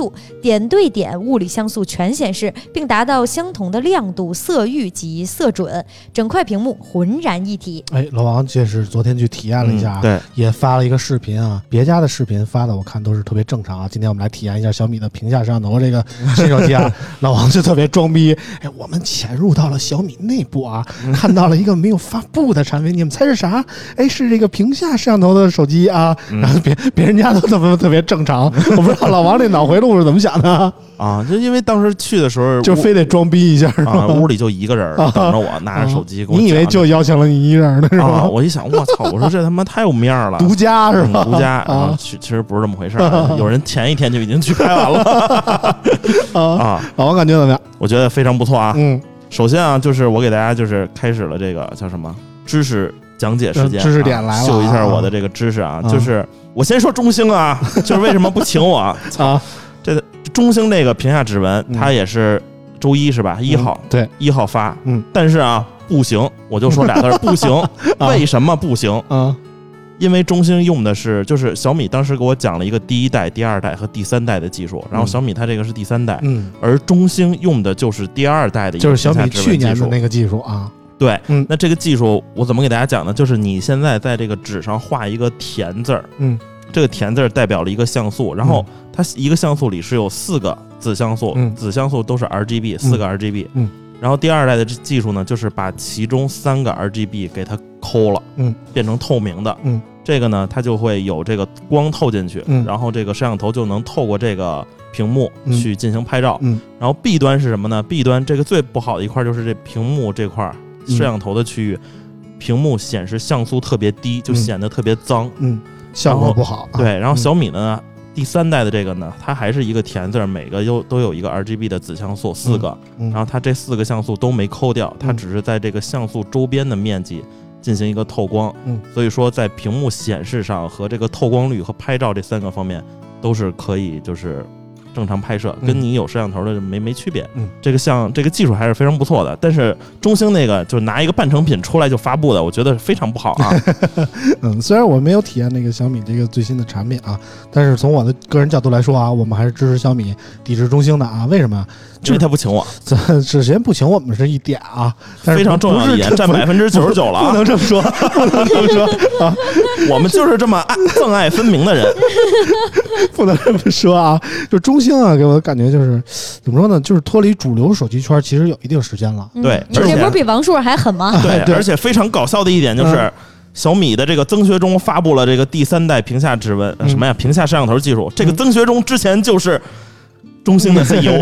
度，点对点物理像素全显示，并达到相同的亮度、色域及色准，整块屏幕浑然一体。 老王这是昨天去体验了一下， 对， 也发了一个视频啊，别家的视频发的我看都是特别正常啊。今天我们来体验一下小米的屏下摄像头这个新手机啊，老王就特别装逼，我们潜入到了小米内部啊，看到了一个没有发布的产品，你们猜是啥？是这个屏下摄像头的手机啊。然后别人家都特别正常，我不知道老王这脑回路是怎么想的啊？就因为当时去的时候就非得装逼一下啊，屋里就一个人等着我，拿着手机给我。 你以为就邀请了你一人呢是吧？ 我一想，我操！我说这他妈太有面了， 独家是吧？ 独家啊，其实不是这么回事有人前一天就已经去拍完了老王感觉怎么样？ 我觉得非常不错啊。首先啊，就是我给大家就是开始了这个叫什么知识讲解时间， 知识点来了， 秀一下我的这个知识啊。就是我先说中兴啊，就是为什么不请我啊？这中兴这个屏下指纹，它也是周一是吧？1号， 对 ，1号发。但是啊，不行，我就说俩字，不行。为什么不行？因为中兴用的是，就是小米当时给我讲了一个第1代、第2代和第3代的技术，然后小米它这个是第3代，而中兴用的就是第2代的一个就是小米去年的那个技术啊。 对，那这个技术我怎么给大家讲呢？就是你现在在这个纸上画一个田字儿，这个田字代表了一个像素，然后它一个像素里是有4个子像素，子像素都是 RGB，4个 RGB，然后第2代的技术呢，就是把其中3个 RGB 给它抠了，变成透明的，这个呢，它就会有这个光透进去，然后这个摄像头就能透过这个屏幕去进行拍照，然后弊端是什么呢？弊端这个最不好的一块就是这屏幕这块摄像头的区域，屏幕显示像素特别低，就显得特别脏， 效果不好。 对，然后小米呢，第3代的这个呢，它还是一个田字，每个都有一个 RGB 的子像素4个，然后它这4个像素都没抠掉，它只是在这个像素周边的面积进行一个透光，所以说在屏幕显示上和这个透光率和拍照这3个方面都是可以就是正常拍摄，跟你有摄像头的没区别。这个技术还是非常不错的，但是中兴那个就拿一个半成品出来就发布的，我觉得非常不好啊。 虽然我没有体验那个小米这个最新的产品啊，但是从我的个人角度来说啊，我们还是支持小米，抵制中兴的啊。为什么？ 因为他不请我， 首先不请我们是一点啊，但是非常重要的一点，占99%了啊！ 不能这么说，不能这么说啊！ 我们就是这么憎爱分明的人， 不能这么说啊！就中兴啊，给我的感觉就是怎么说呢？就是脱离主流手机圈，其实有一定时间了。 对， 这不是比王硕还狠吗？ 对，而且非常搞笑的一点就是。小米的这个曾学忠发布了这个第3代屏下指纹，什么呀？屏下摄像头技术。这个曾学忠之前就是中兴的 CEO，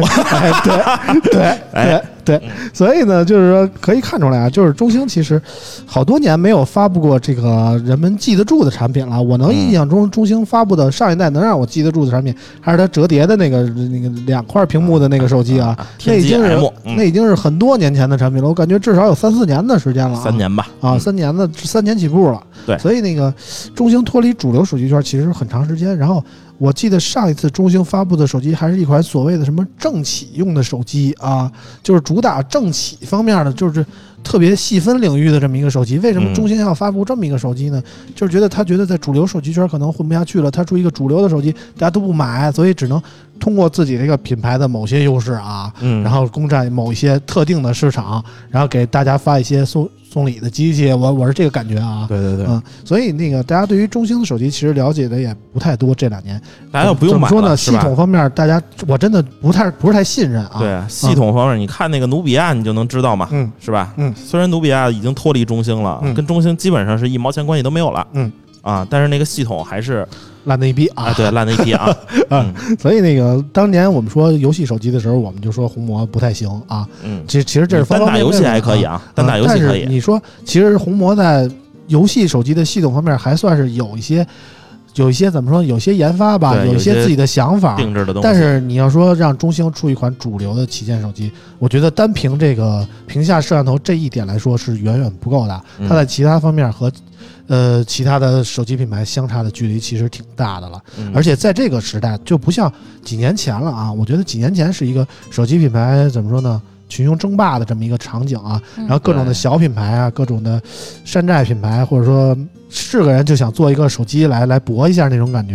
对，所以呢，就是说可以看出来啊，就是中兴其实好多年没有发布过这个人们记得住的产品了。我能印象中，中兴发布的上一代能让我记得住的产品，还是它折叠的那个2块屏幕的那个手机啊，那已经是很多年前的产品了。我感觉至少有3-4年的时间了 ，3年吧， 啊，3年起步了。 对， 所以那个中兴脱离主流手机圈其实很长时间，然后。我记得上一次中兴发布的手机还是一款所谓的什么政企用的手机啊，就是主打政企方面的，就是特别细分领域的这么一个手机。为什么中兴要发布这么一个手机呢？就是他觉得在主流手机圈可能混不下去了，他出一个主流的手机大家都不买，所以只能通过自己这个品牌的某些优势啊，然后攻占某一些特定的市场，然后给大家发一些送礼的机器，我是这个感觉啊。 对， 所以那个大家对于中兴的手机其实了解的也不太多，这2年大家又不用买了。 怎么说呢？系统方面，我真的不是太信任啊。 对，系统方面，你看那个努比亚，你就能知道嘛，是吧？虽然努比亚已经脱离中兴了，跟中兴基本上是1毛钱关系都没有了，但是那个系统还是烂的一逼啊！ 对，烂的一逼啊！ 所以那个当年我们说游戏手机的时候，我们就说红魔不太行啊。其实这是单打游戏还可以啊，单打游戏可以。 但是你说，其实红魔在游戏手机的系统方面还算是有一些怎么说？有些研发吧，有一些自己的想法， 定制的东西。 但是你要说让中兴出一款主流的旗舰手机，我觉得单凭这个屏下摄像头这一点来说是远远不够的。它在其他方面和其他的手机品牌相差的距离其实挺大的了。而且在这个时代就不像几年前了啊，我觉得几年前是一个手机品牌怎么说呢？群雄争霸的这么一个场景啊，然后各种的小品牌啊，各种的山寨品牌，或者说是个人就想做一个手机来搏一下那种感觉。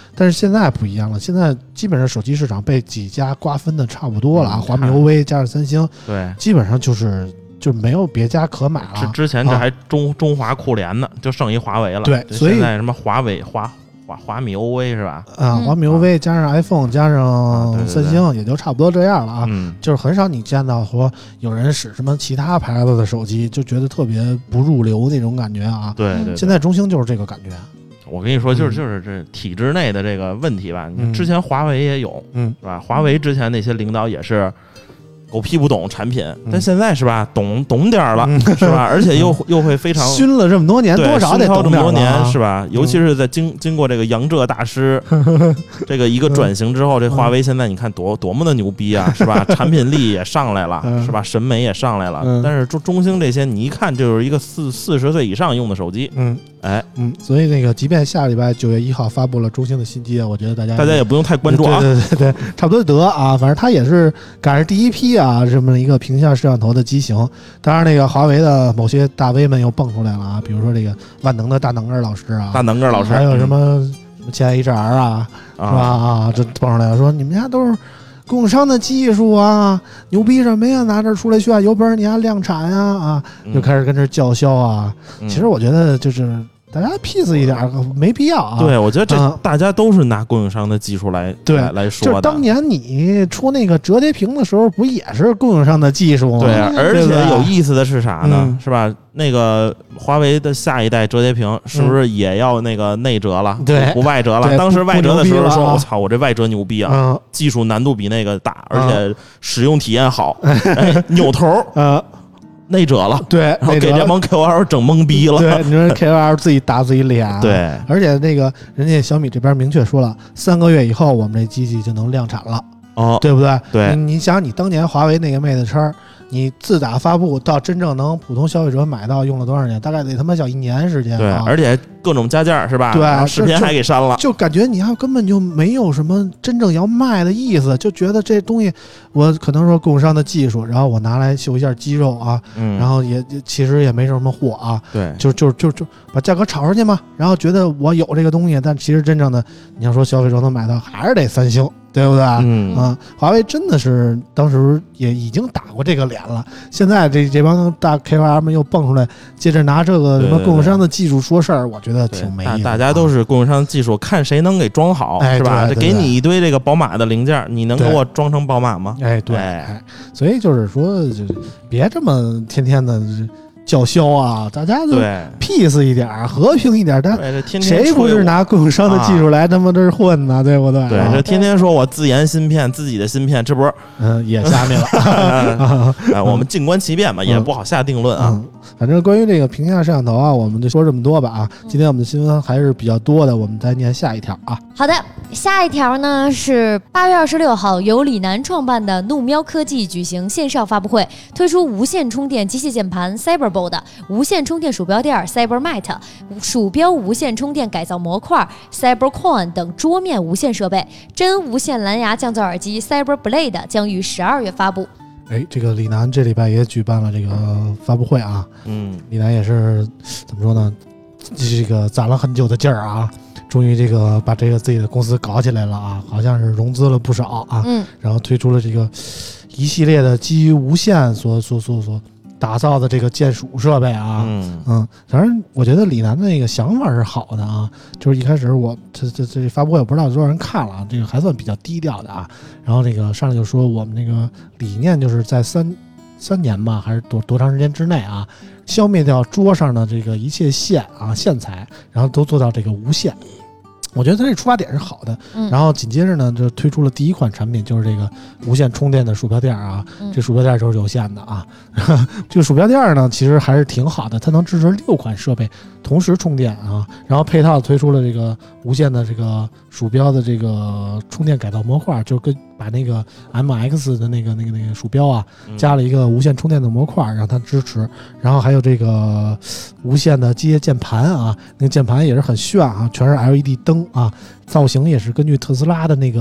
但是现在不一样了，现在基本上手机市场被几家瓜分的差不多了啊，华米、OV 加上三星， 对， 基本上就没有别家可买了。 之前这还中华酷联呢，就剩一华为了。 对，所以现在什么华米 OV 是吧？ 华米 OV 加上 iPhone 加上三星，也就差不多这样了啊。就是很少你见到说有人使什么其他牌子的手机，就觉得特别不入流那种感觉啊。 对， 现在中兴就是这个感觉。 我跟你说，就是这体制内的这个问题吧。之前华为也有，是吧？华为之前那些领导也是狗屁不懂产品，但现在是吧，懂点了，是吧？而且又会非常熏了这么多年，多少得懂这么多年，是吧？尤其是在经过这个杨浙大师这个一个转型之后，这华为现在你看多么的牛逼啊，是吧？产品力也上来了，是吧？审美也上来了。但是中兴这些，你一看就是一个40岁以上用的手机， 所以那个即便下礼拜9月1号发布了中兴的新机，我觉得大家也不用太关注啊， 对，差不多就得啊，反正它也是赶上第一批啊这么一个屏下摄像头的机型。当然那个华为的某些大 V 们又蹦出来了啊，比如说这个万能的大能儿老师啊，还有什么前 HR 啊，是吧？这蹦出来了，说你们家都是供应商的技术啊，牛逼什么呀？拿这出来炫，有本事你还量产呀就开始跟这叫嚣啊。其实我觉得就是大家 peace 一点，没必要啊。 对，我觉得这大家都是拿供应商的技术来说的。 就是当年你出那个折叠屏的时候，不也是供应商的技术吗？ 对，而且有意思的是啥呢？是吧？那个华为的下一代折叠屏是不是也要那个内折了？ 对， 不外折了。当时外折的时候说：“我操，我这外折牛逼啊！技术难度比那个大，而且使用体验好。”扭头内折了， 对， 然后给这帮 KOL 整懵逼了。 对，你说 KOL 自己打自己脸。 对， 而且那个人家小米这边明确说了，3个月以后我们这机器就能量产了。对不对？ 对， 你想你当年华为那个 Mate 叉，你自打发布到真正能普通消费者买到，用了多少年？大概得他妈小1年时间。 对，而且各种加件是吧？ 对， 视频还给删了， 就感觉你还根本就没有什么真正要卖的意思，就觉得这东西我可能说供应商的技术，然后我拿来秀一下肌肉啊，然后也其实也没什么货啊。 对， 就把价格炒上去嘛，然后觉得我有这个东西，但其实真正的你要说消费者能买到，还是得三星。对不对？华为真的是当时也已经打过这个脸了。现在这帮大 KOL 们又蹦出来，接着拿这个什么供应商的技术说事儿，我觉得挺没意思。 大家都是供应商的技术，看谁能给装好，是吧？这给你一堆这个宝马的零件，你能给我装成宝马吗？ 对，所以就是说，就别这么天天的叫嚣啊，大家都 peace 一点，和平一点。但谁不是拿供应商的技术来他妈这混呢？对不对？ 对，这天天说我自研芯片，自己的芯片，这不是也瞎灭了。 我们静观其变吧，也不好下定论啊。 反正关于这个屏下摄像头啊，我们就说这么多吧啊。今天我们的新闻还是比较多的，我们再念下一条啊。 好的，下一条呢是8月26号由李楠创办的怒喵科技举行线上发布会，推出无线充电机械键盘 Cyberboard、无线充电鼠标垫 CyberMate、鼠标无线充电改造模块 CyberCoin 等桌面无线设备，真无线蓝牙降噪耳机 CyberBlade 将于12月发布。 这个李楠这礼拜也举办了这个发布会啊。李楠也是怎么说呢？这个攒了很久的劲儿啊，终于这个把这个自己的公司搞起来了啊，好像是融资了不少啊。然后推出了这个一系列的基于无线所打造的这个键鼠设备啊。反正我觉得李楠的那个想法是好的啊，就是一开始我这发布会我不知道有多少人看了，这个还算比较低调的啊。然后这个上来就说我们那个理念就是在三年吧，还是多长时间之内啊，消灭掉桌上的这个一切线材，然后都做到这个无线。我觉得它这出发点是好的。然后紧接着呢，就推出了第一款产品，就是这个无线充电的鼠标垫啊。这鼠标垫就是有线的啊。这个鼠标垫呢，其实还是挺好的，它能支持6款设备同时充电啊。然后配套推出了这个无线的这个鼠标的这个充电改造模块，就跟把那个 MX 的那个鼠标啊，加了一个无线充电的模块，让它支持。然后还有这个无线的机械键盘啊，那个键盘也是很炫啊，全是 LED 灯啊，造型也是根据特斯拉的那个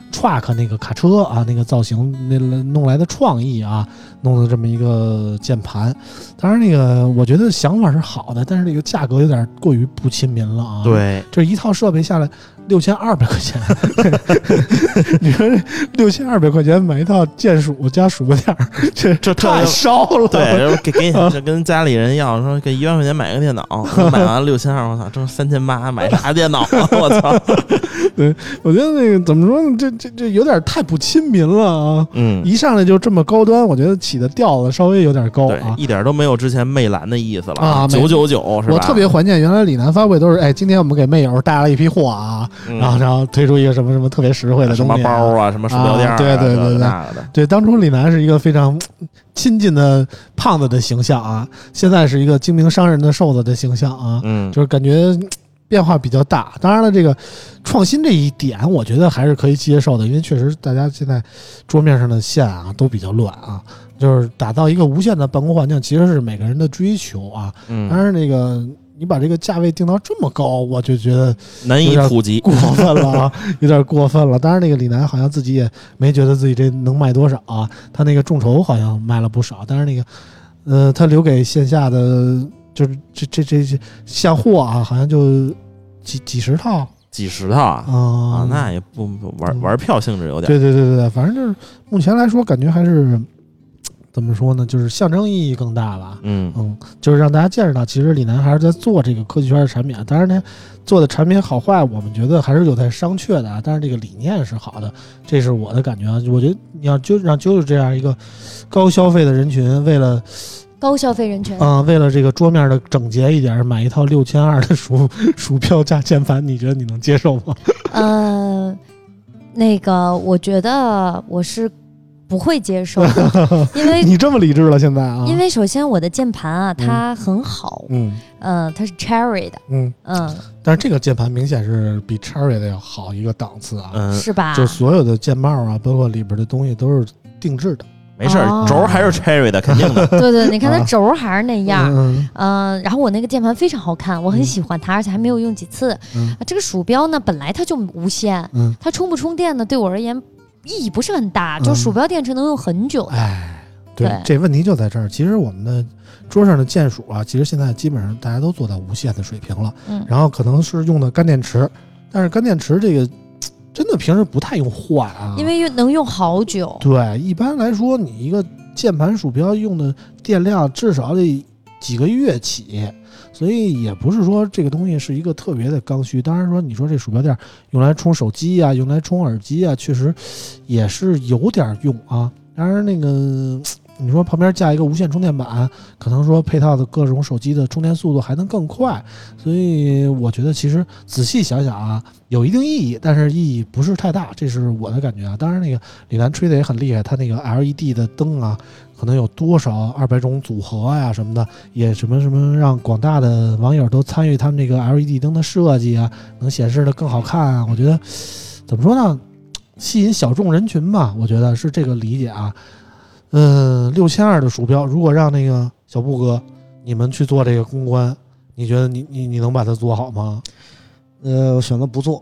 truck 那个卡车啊那个造型那弄来的创意啊，弄的这么一个键盘。当然那个我觉得想法是好的，但是这个价格有点过于不亲民了啊。 对， 这一套设备下来6200块钱，你说这6200块钱买一套键鼠加鼠标垫，这太烧了。 对，给你跟家里人要说给1万块钱买个电脑，买完6200，我操，挣3800，买啥电脑啊？我操！ 对，我觉得那个怎么说呢？这有点太不亲民了啊！一上来就这么高端，我觉得起的调子稍微有点高啊， 一点都没有之前魅蓝的意思了啊！999是吧？ 我特别怀念原来李楠发布会都是，今天我们给魅友带来一批货啊，然后推出一个什么特别实惠的东西， 什么包啊，什么鼠标垫啊， 对，当初李楠是一个非常亲近的胖子的形象啊，现在是一个精明商人的瘦子的形象啊，就是感觉变化比较大。当然了，这个创新这一点我觉得还是可以接受的，因为确实大家现在桌面上的线啊都比较乱啊，就是打造一个无线的办公环境其实是每个人的追求啊。当然那个你把这个价位定到这么高，我就觉得难以普及， 过分了啊，有点过分了。当然那个李楠好像自己也没觉得自己这能卖多少啊，他那个众筹好像卖了不少，但是那个他留给线下的就是这现货啊，好像就几十套啊，那也不玩票性质有点。 对，反正就是目前来说感觉还是怎么说呢，就是象征意义更大吧。就是让大家见识到其实李楠还是在做这个科技圈的产品啊。当然呢，做的产品好坏我们觉得还是有待商榷的啊，但是这个理念是好的，这是我的感觉啊。我觉得你要让啾啾这样一个高消费的人群，为了这个桌面的整洁一点，买一套6200的鼠标加键盘，你觉得你能接受吗？ 那个我觉得我是不会接受的，因为你这么理智了现在啊。 因为首先我的键盘啊它很好，它是 Cherry 的， 但是这个键盘明显是比 Cherry 的要好一个档次啊， 是吧？ 就所有的键帽啊，包括里边的东西都是定制的。 没事，轴还是 Cherry 的，肯定的。 对，你看它轴还是那样。然后我那个键盘非常好看，我很喜欢它，而且还没有用几次。这个鼠标呢，本来它就无线，它充不充电呢，对我而言意义不是很大，就鼠标电池能用很久的。 对，这问题就在这儿。其实我们的桌上的键鼠啊，其实现在基本上大家都做到无线的水平了。然后可能是用的干电池，但是干电池这个真的平时不太用换啊， 因为能用好久。 对，一般来说你一个键盘鼠标用的电量至少得几个月起，所以也不是说这个东西是一个特别的刚需。当然说你说这鼠标垫用来充手机啊，用来充耳机啊，确实也是有点用啊。当然那个你说旁边架一个无线充电板，可能说配套的各种手机的充电速度还能更快，所以我觉得其实仔细想想啊，有一定意义，但是意义不是太大，这是我的感觉啊。当然那个李楠吹的也很厉害，他那个 LED 的灯啊，可能有多少200种组合呀什么的，也什么让广大的网友都参与他们这个 LED 灯的设计啊，能显示的更好看啊。我觉得怎么说呢，吸引小众人群吧，我觉得是这个理解啊。6200的鼠标，如果让那个小布哥你们去做这个公关，你觉得你能把它做好吗？ 我选择不做。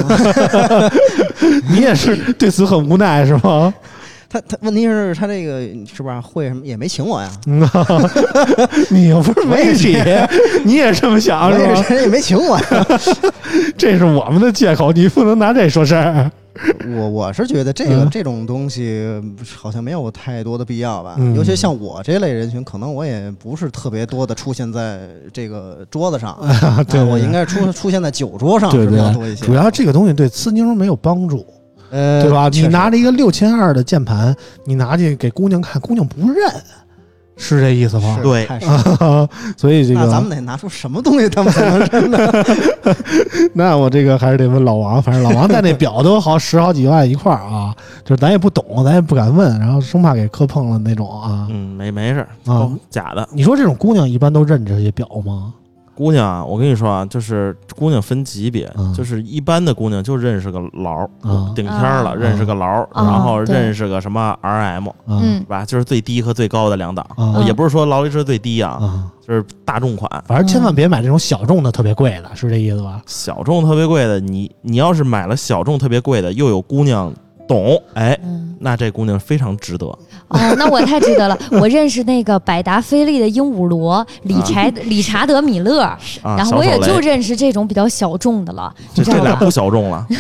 你也是对此很无奈是吗？ 他问题是他这个是不是会什么也没请我呀？ 你又不是媒体，你也这么想是吧？ 人也没请我呀， 这是我们的借口，你不能拿这说事儿。 我是觉得这种东西好像没有太多的必要吧，尤其像我这类人群，可能我也不是特别多的出现在这个桌子上，对，我应该出现在酒桌上是比较多一些。 主要这个东西对呲妞没有帮助，对吧？你拿着一个6200的键盘，你拿去给姑娘看，姑娘不认。是这意思吗？ 对， 所以这个那咱们得拿出什么东西他们才能认呢？ 那我这个还是得问老王，反正老王带那表都十好几万一块啊，就是咱也不懂，咱也不敢问，然后生怕给磕碰了那种啊。 没事啊，假的。 你说这种姑娘一般都认这些表吗？ 姑娘啊，我跟你说啊，就是姑娘分级别，就是一般的姑娘就认识个劳，顶天了，认识个劳，然后认识个什么 RM， 吧，就是最低和最高的两档，也不是说劳力士最低啊，就是大众款， 反正千万别买这种小众的特别贵的，是这意思吧？ 小众特别贵的，你要是买了小众特别贵的，又有姑娘懂，哎，那这姑娘非常值得。 哦，那我太值得了。我认识那个百达翡丽的鹦鹉螺，理查德米勒，然后我也就认识这种比较小众的了。 这俩不小众了，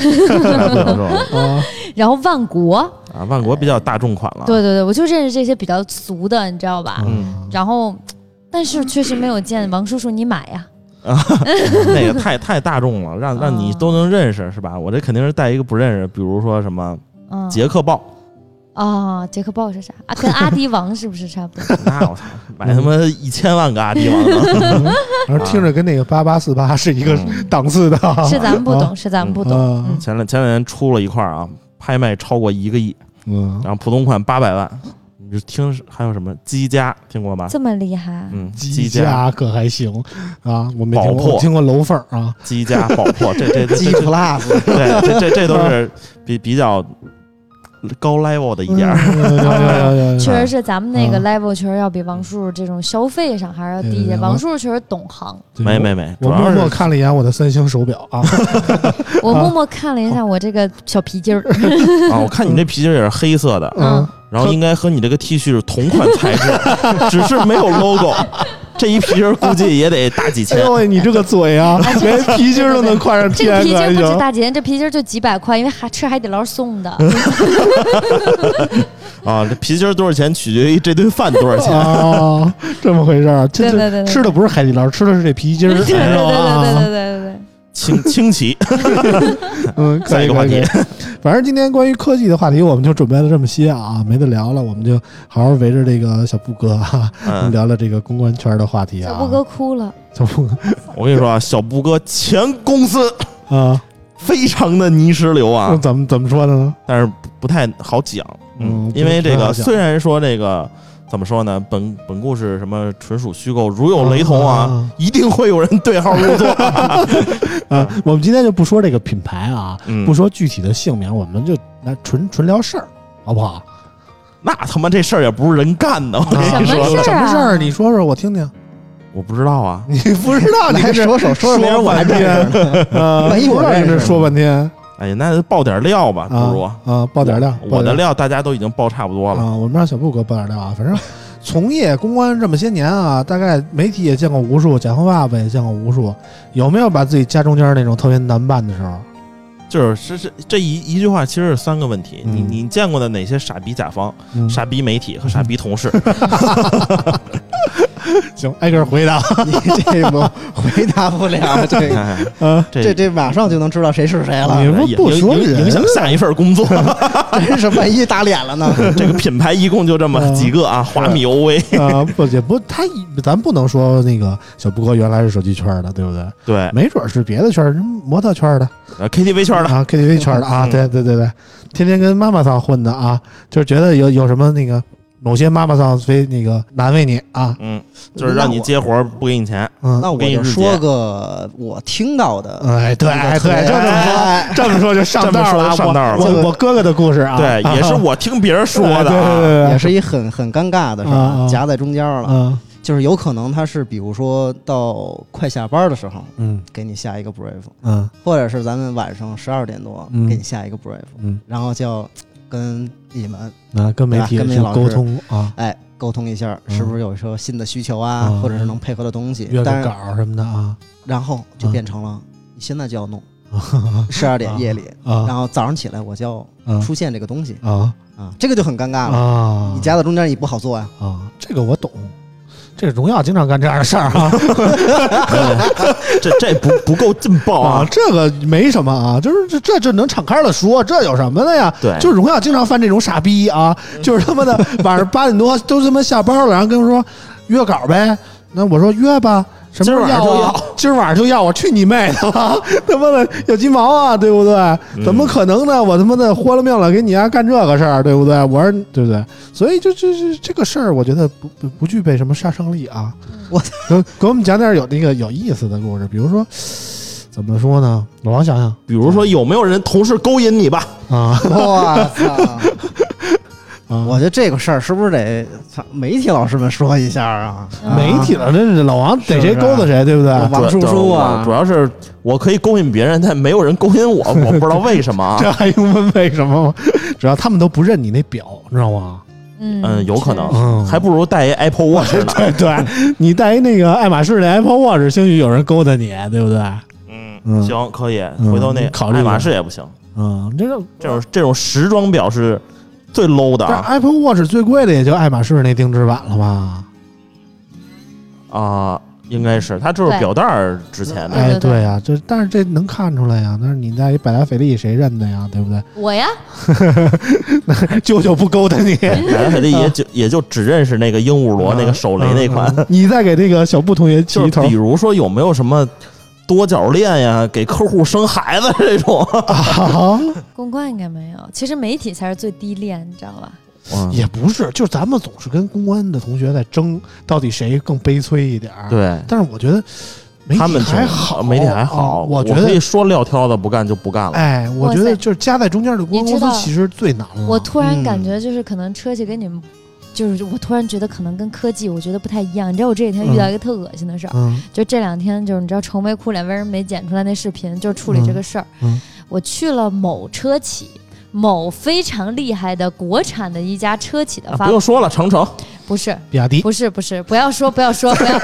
然后万国啊，万国比较大众款了。 对对对，我就认识这些比较俗的，你知道吧？然后，但是确实没有见王叔叔你买呀。 那个太大众了，让你都能认识是吧？我这肯定是带一个不认识，比如说什么捷克豹。 捷克豹是啥啊？跟阿迪王是不是差不多？ 那我操，买他妈1000万个阿迪王呢！ 然后听着跟那个8848是一个档次的， 是咱们不懂，是咱们不懂。 前两年出了一块啊，拍卖超过1个亿，然后普通款800万。你就听还有什么积家听过吗？ 这么厉害？ 积家可还行啊，我没听过，我听过楼凤啊， 积家宝珀，这 G Plus， 对，这都是比较高 level 的一点确实是咱们那个 level 确实要比王叔这种消费上还是要低一些。王叔确实懂行。 没， 我默默看了一眼我的3星手表啊， 我默默看了一下我这个小皮筋儿啊，我看你这皮筋也是黑色的，然后应该和你这个 T 恤是同款材质，只是没有 logo。这一皮筋估计也得大几千。 哎呦，你这个嘴啊，连皮筋都能夸上天。 这个皮筋不止大几千，这皮筋就几百块，因为吃海底捞送的。 啊，这皮筋多少钱取决于这顿饭多少钱啊，这么回事儿。 对， 吃的不是海底捞，吃的是这皮筋儿。 对。 清奇。下一个话题。 反正今天关于科技的话题，我们就准备了这么些啊，没得聊了，我们就好好围着这个小布哥啊，聊聊这个公关圈的话题啊。 小布哥哭了。 小布哥， 我跟你说啊，小布哥前公司啊， 非常的泥石流啊。 怎么说的呢？ 但是不太好讲，因为这个虽然说这个。怎么说呢？本故事什么纯属虚构，如有雷同啊，一定会有人对号入座我们今天就不说这个品牌啊，不说具体的姓名，我们就来纯聊事儿，好不好？ 那他妈这事儿也不是人干的，我跟你说， 什么事儿？你说说我听听。 我不知道啊， 你不知道？你说半天，没我在这说半天。 哎呀，那爆点料吧，不如爆点料。 我的料大家都已经爆差不多了啊。我们让小布哥爆点料啊。反正从业公关这么些年啊，大概媒体也见过无数，甲方爸爸也见过无数。有没有把自己夹中间那种特别难办的时候？ 就是这一句话，其实是3个问题。你见过的哪些傻逼甲方、傻逼媒体和傻逼同事？ 行，挨个回答。 你这不回答不了这个，这马上就能知道谁是谁了。 你不说影响下一份工作， 真是万一打脸了呢？ 这个品牌一共就这么几个啊，华米、OV 啊，不，咱不能说那个小布哥原来是手机圈的，对不对？ 对， 没准是别的圈，模特圈的 ，KTV 圈的啊，KTV 圈的啊，对，天天跟妈妈桑混的啊，就是觉得有什么那个。某些妈妈桑非那个难为你啊， 就是让你接活不给你钱。 那我就说个我听到的， 对，这么说就上道了，我哥哥的故事啊， 对，也是我听别人说的， 对， 也是一很尴尬的事儿，夹在中间了。就是有可能他是比如说到快下班的时候，给你下一个 brief，或者是咱们晚上12点多给你下一个 brief，然后叫。跟你们跟媒体沟通啊， 沟通一下，是不是有说新的需求啊，或者是能配合的东西， 约个稿什么的啊， 然后就变成了你现在就要弄，12点夜里，然后早上起来我就要出现这个东西这个就很尴尬了你夹在中间你不好做呀这个我懂。这荣耀经常干这样的事儿啊， 这不够劲爆啊！ 这个没什么啊，就是这能敞开了说，这有什么的呀？ 对， 就是荣耀经常犯这种傻逼啊，就是他妈的晚上8点多都他妈下班了，然后跟我说约稿呗，那我说约吧。什么时候要？今儿晚上就要，我去你妹的吧！他妈的有鸡毛啊，对不对？怎么可能呢？我他妈的豁了命了，给你家干这个事儿，对不对？我说对不对？所以就这个事儿，我觉得不具备什么杀伤力啊。我给我们讲点有那个有意思的故事，比如说怎么说呢？老王想想， 比如说有没有人同事勾引你吧？ 我操！ 我觉得这个事儿是不是得媒体老师们说一下啊？ 媒体了，这是老王逮谁勾搭谁，对不对？ 王叔叔啊， 主要是我可以勾引别人，但没有人勾引我，我不知道为什么。 这还用问为什么吗？主要他们都不认你那表，你知道吗？ 有可能，还不如带一 Apple Watch 呢。 对，你带一那个爱马仕的 Apple Watch，兴许有人勾搭你，对不对？ 行，可以，回头那考虑爱马仕也不行。这种时装表是最 low 的。 但 Apple Watch 最贵的也就爱马仕那定制版了吧？ 应该是，它就是表带值钱的。 哎，对呀，但是这能看出来呀。但是你带一百达翡丽，谁认的呀？对不对？ 我呀， 舅舅不勾搭你。 百达翡丽也就只认识那个鹦鹉螺那个手雷那款。 你再给那个小布同学起一头， 比如说有没有什么多角恋呀，给客户生孩子这种？ 公关应该没有，其实媒体才是最低劣，你知道吧？ 也不是，就是咱们总是跟公关的同学在争，到底谁更悲催一点。 对， 但是我觉得媒体还好， 媒体还好。我觉得可以说撂挑子不干就不干了。 哎，我觉得就是夹在中间的公关公司其实最难了。 我突然感觉就是可能车企跟你们。就是我突然觉得可能跟科技我觉得不太一样，你知道我这几天遇到一个特恶心的事儿，就这2天就是你知道愁眉苦脸为什么没剪出来那视频，就是处理这个事儿。我去了某车企，某非常厉害的国产的一家车企的不用说了，长城不是比亚迪， 不是，不要说，马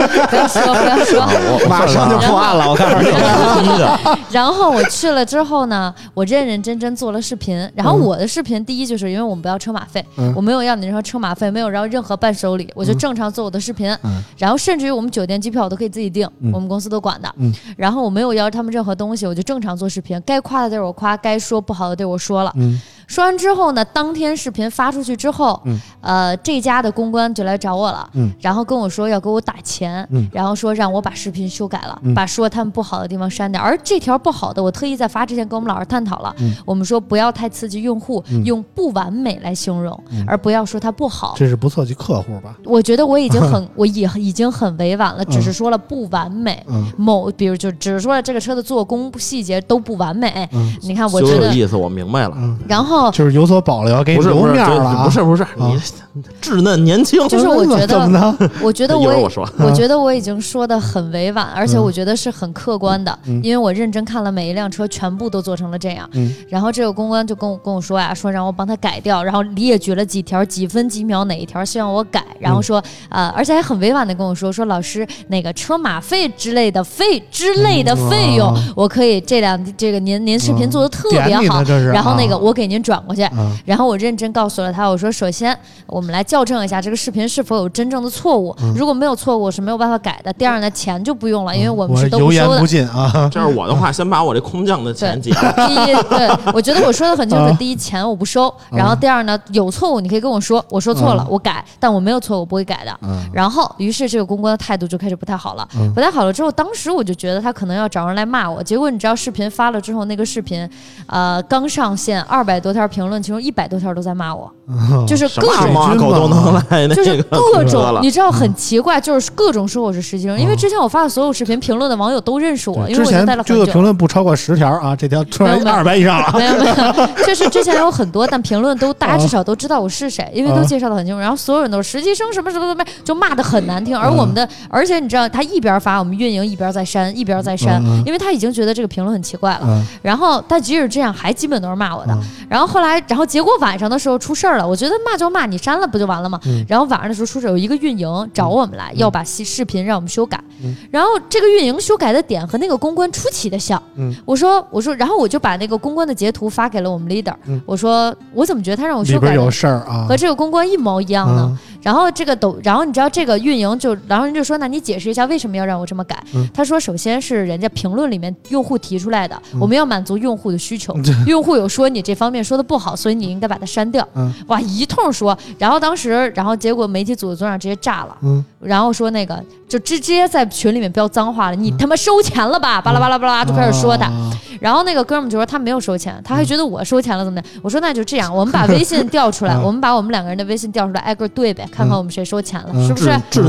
上就破案了，我告诉你。 然后我去了之后呢，我认认真真做了视频。然后我的视频第一就是因为我们不要车马费，我没有要你任何车马费，没有要任何伴手礼，我就正常做我的视频。然后甚至于我们酒店机票我都可以自己订，我们公司都管的。然后我没有要他们任何东西，我就正常做视频，该夸的地儿我夸，该说不好的地儿我说了。说完之后呢，当天视频发出去之后，这家的公关就来找我了，然后跟我说要给我打钱，然后说让我把视频修改了，把说他们不好的地方删掉。而这条不好的，我特意在发之前跟我们老师探讨了，我们说不要太刺激用户，用不完美来形容，而不要说它不好。 这是不刺激客户吧？ 我觉得我已经很委婉了，只是说了不完美，比如就只是说了这个车的做工细节都不完美。你看，我觉得意思我明白了。 然后就是有所保留，给你留面了。 不是，你稚嫩年轻。 就是我觉得，我觉得我已经说的很委婉，而且我觉得是很客观的，因为我认真看了每一辆车，全部都做成了这样。然后这个公关就跟我说呀，说让我帮他改掉，然后列举了几条，几分几秒哪一条希望我改，然后说而且还很委婉的跟我说老师那个车马费之类的费用，我可以这个您视频做的特别好，然后那个我给您转过去。然后我认真告诉了他，我说首先我们来校正一下这个视频是否有真正的错误，如果没有错误我是没有办法改的。第二呢，钱就不用了，因为我们是都不收的。 油盐不进啊！ 这是我的话，先把我这空降的钱结了。 第一，对，我觉得我说的很清楚。第一，钱我不收。然后第二呢，有错误你可以跟我说，我说错了我改，但我没有错误我不会改的。然后于是这个公关的态度就开始不太好了，不太好了之后，当时我就觉得他可能要找人来骂我。结果你知道视频发了之后，那个视频刚上线200多条评论，其中100多条都在骂我，就是各种狗都能来， 就是各种你知道很奇怪，就是各种说我是实习生，因为之前我发的所有视频评论的网友都认识我，因为我就带了很久。 这个评论不超过10条啊，这条突然200以上了。 没有，就是之前有很多，但评论都大家至少都知道我是谁，因为都介绍的很清楚。然后所有人都是实习生什么，就骂的很难听。而且你知道他一边发，我们运营一边在删，因为他已经觉得这个评论很奇怪了。然后但即使这样，还基本都是骂我的。然后结果晚上的时候出事儿了，我觉得骂就骂，你删了不就完了吗？然后晚上的时候出事，有一个运营找我们来，要把视频让我们修改。然后这个运营修改的点和那个公关出奇的像。我说，然后我就把那个公关的截图发给了我们 leader。我说我怎么觉得他让我修改里边有事儿啊， 和这个公关一模一样呢？然后你知道这个运营然后人就说，那你解释一下为什么要让我这么改？他说首先是人家评论里面用户提出来的，我们要满足用户的需求，用户有说你这方面说的不好，所以你应该把它删掉。哇，一通说，然后结果媒体组的组长直接炸了，然后说那个就直接在群里面飙脏话了，你他妈收钱了吧，巴拉巴拉巴拉就开始说他。然后那个哥们就说他没有收钱，他还觉得我收钱了怎么的？我说那就这样，我们把微信调出来，我们把我们2个人的微信调出来，挨个对呗，看看我们谁收钱了，是不是？ 稚嫩。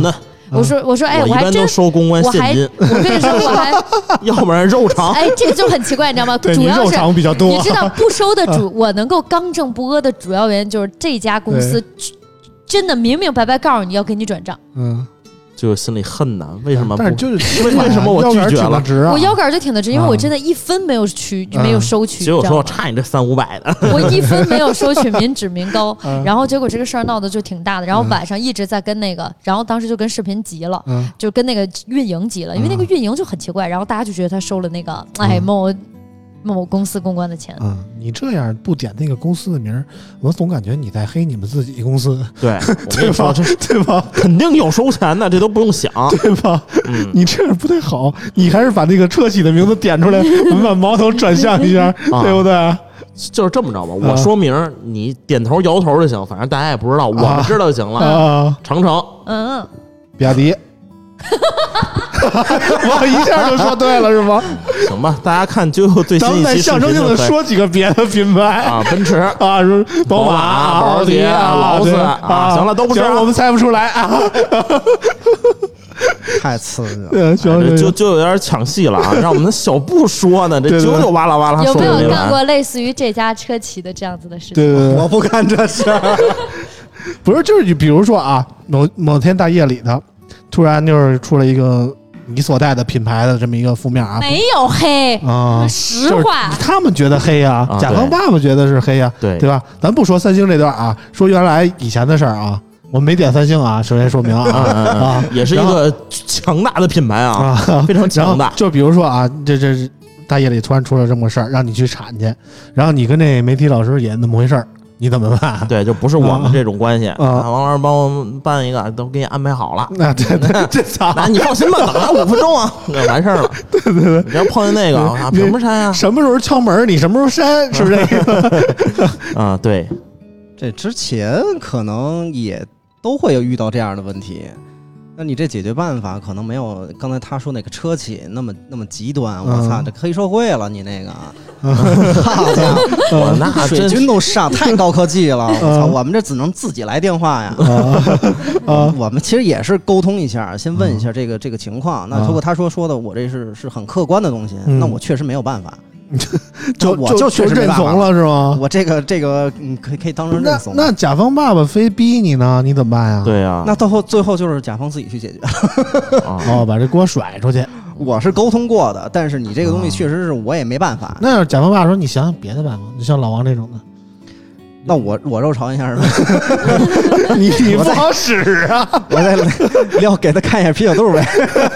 我说，哎， 我一般都收公关现金。 我跟你说，我还要不然肉偿。 哎，这个就很奇怪，你知道吗？主要是肉偿比较多。 你知道不收的我能够刚正不阿的主要原因就是这家公司真的明明白白告诉你要给你转账。 就心里恨呐，为什么？ 但是就是为什么我拒绝了？ 我腰杆就挺得直，因为我真的一分没有没有收取。 结果说我差你这300-500的， 我一分没有收取，民脂民膏。然后结果这个事儿闹得就挺大的，然后晚上一直在跟那个，然后当时就跟视频急了，就跟那个运营急了，因为那个运营就很奇怪，然后大家就觉得他收了那个某公司公关的钱。 你这样不点那个公司的名，我总感觉你在黑你们自己公司。 对，我跟你说， 对吧？ 肯定有收钱的，这都不用想， 对吧？你这样不太好，你还是把那个车企的名字点出来，我们把矛头转向一下，对不对？ 就是这么着吧，我说明你点头摇头就行，反正大家也不知道，我们知道就行了。长城， 比亚迪。我一下就说对了是吗？ 行吧，大家看最后最新一期， 咱们再象征性的说几个别的品牌啊，奔驰啊， 宝马、 保时捷、劳斯啊，行了，都不是， 我们猜不出来啊。 太刺激了， 就有点抢戏了啊！让我们的小布说呢，这9哇啦哇啦说。 有没有干过类似于这家车企的这样子的事情？ 对， 我不干这事儿。 不是，就是比如说啊，某天大夜里的，突然就是出了一个你所带的品牌的这么一个负面啊， 没有黑啊，实话， 他们觉得黑啊，甲方爸爸觉得是黑啊，对吧？咱不说三星这段啊，说原来以前的事儿啊。我没点三星啊，首先说明啊， 也是一个强大的品牌啊，非常强大。 就比如说啊，这大夜里突然出了这么个事儿，让你去铲去，然后你跟那媒体老师也那么回事儿，你怎么办？ 对，就不是我们这种关系啊。王老师帮我们办一个，都给你安排好了。 那对，这操！ 那你放心吧，等他5分钟啊，那完事儿了。 对， 你要碰见那个啊，什么删啊？ 什么时候敲门，你什么时候删，是不是这个？ 啊，对， 这之前可能也。都会有遇到这样的问题，那你这解决办法可能没有刚才他说那个车企那么极端。我操，这黑社会了你那个，好家伙，那水军都上太高科技了。我操，我们这只能自己来电话呀。我们其实也是沟通一下，先问一下这个情况。那如果他说的我这是很客观的东西，那我确实没有办法。我就确实认怂了是吗？ 我这个可以当成认怂。 那甲方爸爸非逼你呢，你怎么办呀？ 对呀， 那到最后就是甲方自己去解决。 把这锅甩出去。 我是沟通过的，但是你这个东西确实是我也没办法。 那要是甲方爸爸说你想想别的办法，就像老王这种的， 那我肉偿一下是吧？ 你不好使啊！ 我再给他看一下啤酒肚呗。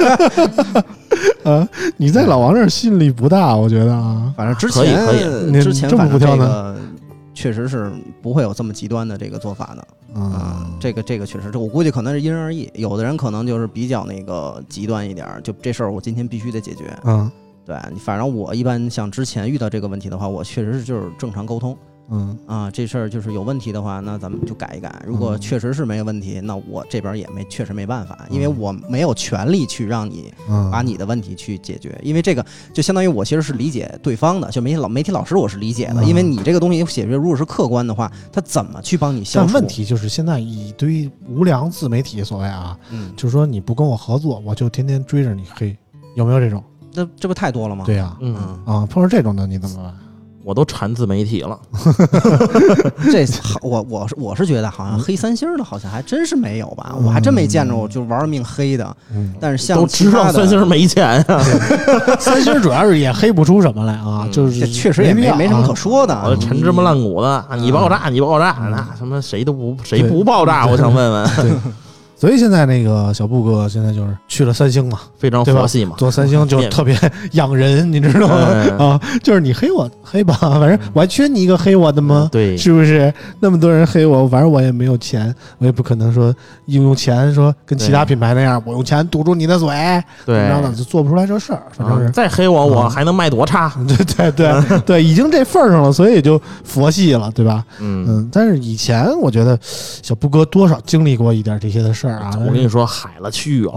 你在老王这儿吸引力不大，我觉得啊。 反正之前这么不挑呢， 确实是不会有这么极端的这个做法的。这个确实，我估计可能是因人而异。有的人可能就是比较那个极端一点，就这事儿我今天必须得解决。对，反正我一般像之前遇到这个问题的话，我确实是就是正常沟通。这事儿就是有问题的话，那咱们就改一改。如果确实是没有问题，那我这边也确实没办法，因为我没有权利去让你把你的问题去解决。因为这个就相当于我其实是理解对方的，就媒体老师我是理解的，因为你这个东西解决如果是客观的话，他怎么去帮你消除？ 但问题就是现在一堆无良自媒体所谓啊，就是说你不跟我合作，我就天天追着你黑，有没有这种？ 这不太多了吗？ 对呀，碰上这种的你怎么办？ 我都馋自媒体了。 这我是觉得好像黑三星的好像还真是没有吧，我还真没见着我就玩了命黑的。但是像都知道三星没钱啊， 三星主要是也黑不出什么来啊，就是确实也没什么可说的。 陈芝麻烂谷的，你爆炸，那什么谁不爆炸？我想问问。 所以现在那个小布哥现在就是去了三星嘛， 非常佛系嘛， 做三星就特别养人，你知道吗？就是你黑我黑吧，反正我还缺你一个黑我的吗？ 对， 是不是？那么多人黑我，反正我也没有钱，我也不可能说用钱说跟其他品牌那样，我用钱堵住你的嘴， 对， 然后就做不出来这事儿。反正是再黑我还能卖多差？ 对，已经这份儿上了，所以就佛系了，对吧？但是以前我觉得小布哥多少经历过一点这些的事儿。 我跟你说，海了去了，哎呦，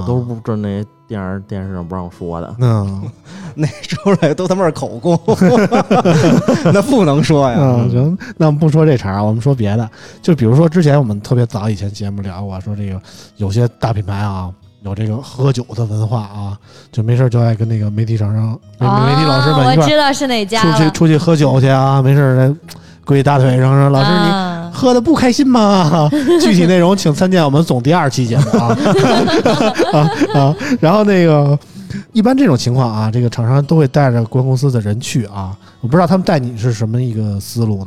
我都不知道那电视上不让说的。 那说出来都他妈是口供，那不能说呀。 行，那我们不说这茬，我们说别的。就比如说之前我们特别早以前节目聊过，说这个有些大品牌啊，有这个喝酒的文化啊，就没事就爱跟那个媒体厂商、媒体老师们一块我知道是哪家出去喝酒去啊，没事跪大腿上说老师你喝的不开心吗？具体内容请参见我们总第2期节目啊。然后那个一般这种情况啊，这个厂商都会带着公关公司的人去啊，我不知道他们带你是什么一个思路呢？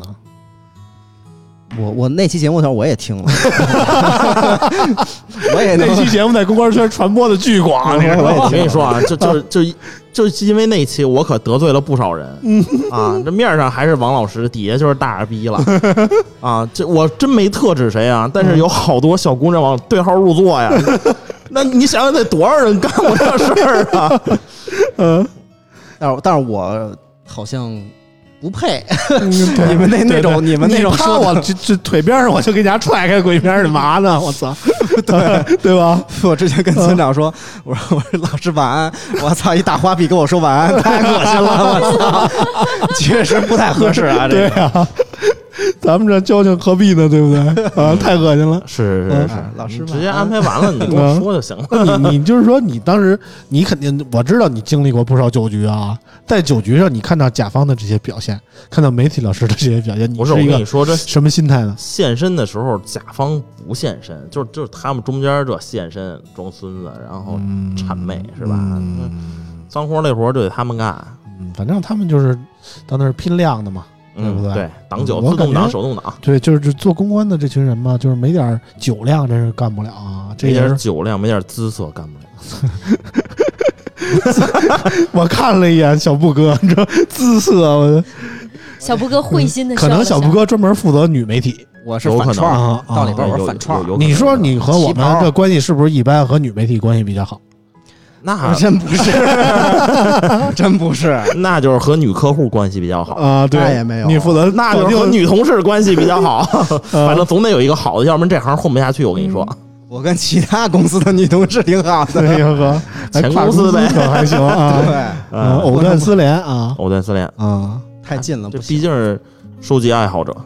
我那期节目的时候我也听了，我也那期节目在公关圈传播的巨广。 我跟你说啊，就是因为那期我可得罪了不少人啊，这面上还是王老师，底下就是大耳逼了啊！这我真没特指谁啊，但是有好多小姑娘往对号入座呀。那你想想得多少人干过这事儿啊？ 但是我好像。不配，你们那种，你们那种说我这腿边上我就给人家踹开鬼边，干嘛呢？我操，对吧？ 我之前跟村长说，我说老师晚安，我操，一大花臂跟我说晚安，太恶心了，我操，确实不太合适啊， 对啊。咱们这交情何必呢？对不对？啊，太恶心了。 是， 老师直接安排完了，你跟我说就行了。 你就是说，你当时你肯定，我知道你经历过不少酒局啊，在酒局上你看到甲方的这些表现，看到媒体老师的这些表现， 不是我跟你说这什么心态呢？ 现身的时候，甲方不现身，就是他们中间这现身装孙子，然后谄媚是吧？脏活累活就得他们干。 反正他们就是到那儿拼量的嘛。对不对？ 对，挡酒自动挡、手动挡。 对，就是做公关的这群人嘛，就是没点酒量真是干不了啊。 没点酒量，没点姿色干不了。我看了一眼小布哥，你知道姿色， 小布哥会心的。 可能小布哥专门负责女媒体， 我是反串到里边我是反串。 你说你和我们的关系是不是一般？和女媒体关系比较好？ 那真不是，真不是， 那就是和女客户关系比较好啊。对， 也没有， 你负责， 那就是和女同事关系比较好。反正总得有一个好的，要不然这行混不下去。我跟你说， 我跟其他公司的女同事挺好的， 前公司呗， 还行啊。对，藕断丝连啊， 藕断丝连啊， 太近了。 这毕竟是收集爱好者，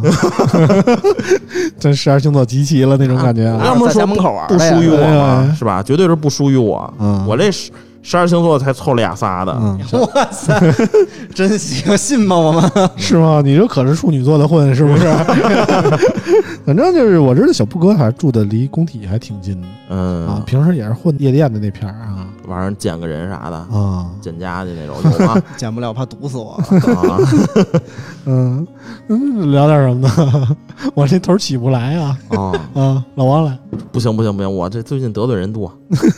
真12星座集齐了那种感觉啊！ 要么说门口玩不输于我嘛，是吧？绝对是不输于我。我这12星座才凑俩仨的。 哇塞，真行，信吗？我们是吗？你这可是处女座的混，是不是？反正就是我知道小布哥还住的离工体还挺近的。啊，平时也是混夜店的那片啊， 晚上捡个人啥的啊， 捡家去那种有吗？ 捡不了，怕毒死我。 聊点什么呢？我这头起不来啊！老王来， 不行，我这最近得罪人多。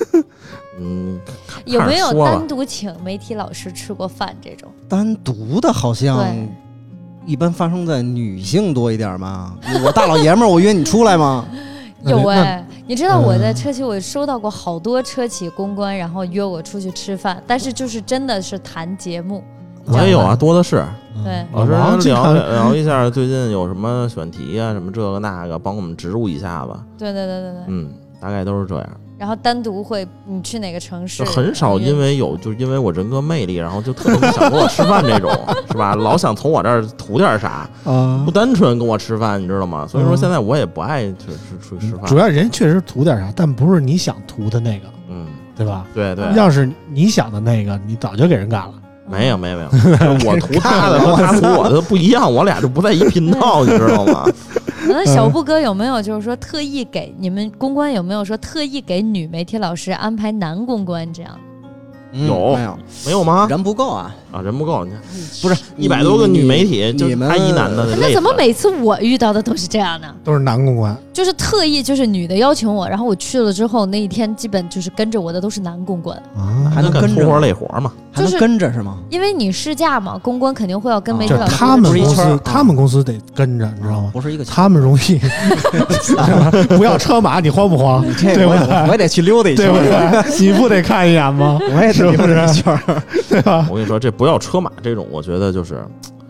有没有单独请媒体老师吃过饭这种？ 单独的好像一般发生在女性多一点嘛。我大老爷们儿，我约你出来吗？ 有你知道我在车企，我收到过好多车企公关，然后约我出去吃饭，但是就是真的是谈节目。 我也有啊，多的是。 对， 老师聊一下最近有什么选题啊，什么这个那个，帮我们植入一下子。 对， 大概都是这样。 然后单独会你去哪个城市？ 很少因为我人格魅力，然后就特别想跟我吃饭这种，是吧？老想从我这儿图点啥不单纯跟我吃饭，你知道吗？所以说现在我也不爱出去吃饭。 主要人确实图点啥，但不是你想图的那个，对吧？ 对。 要是你想的那个，你早就给人干了。 没有，我图他的和他图我的不一样，我俩就不在一频道，你知道吗？ 那小布哥有没有就是说特意给你们公关有没有说特意给女媒体老师安排男公关这样？ 没有吗？ 人不够啊， 人不够，你看不是 100多个女媒体，就他一男的， 那怎么每次我遇到的都是这样呢？ 都是男公关， 就是特意就是女的邀请我，然后我去了之后，那一天基本就是跟着我的都是男公关啊， 还能跟着活累活嘛， 还能跟着是吗？ 因为你试驾嘛，公关肯定会要跟媒体老师。 他们公司得跟着，你知道吗？ 不是一个， 他们容易不要车马，你慌不慌？对不对？ 我也得去溜达一圈， 对不对？你不得看一眼吗？ 我也得溜达一圈， 对吧？ 我跟你说，这不要车马这种，我觉得就是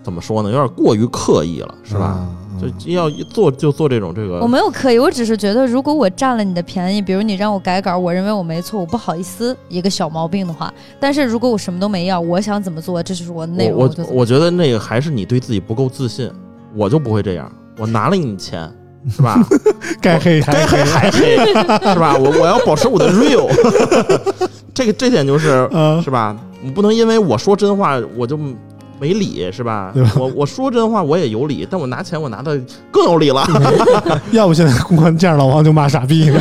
怎么说呢，有点过于刻意了，是吧？就要做这种这个。 我没有刻意，我只是觉得如果我占了你的便宜，比如你让我改稿，我认为我没错，我不好意思一个小毛病的话，但是如果我什么都没要，我想怎么做，这就是我的内容。 我觉得那个还是你对自己不够自信，我就不会这样，我拿了你钱。是吧？ 该黑还黑，是吧？我要保持我的 real， 这点就是，是吧？你不能因为我说真话我就没理，是吧？我说真话我也有理，但我拿钱我拿的更有理了。 要不现在公关见着老王就骂傻逼呢？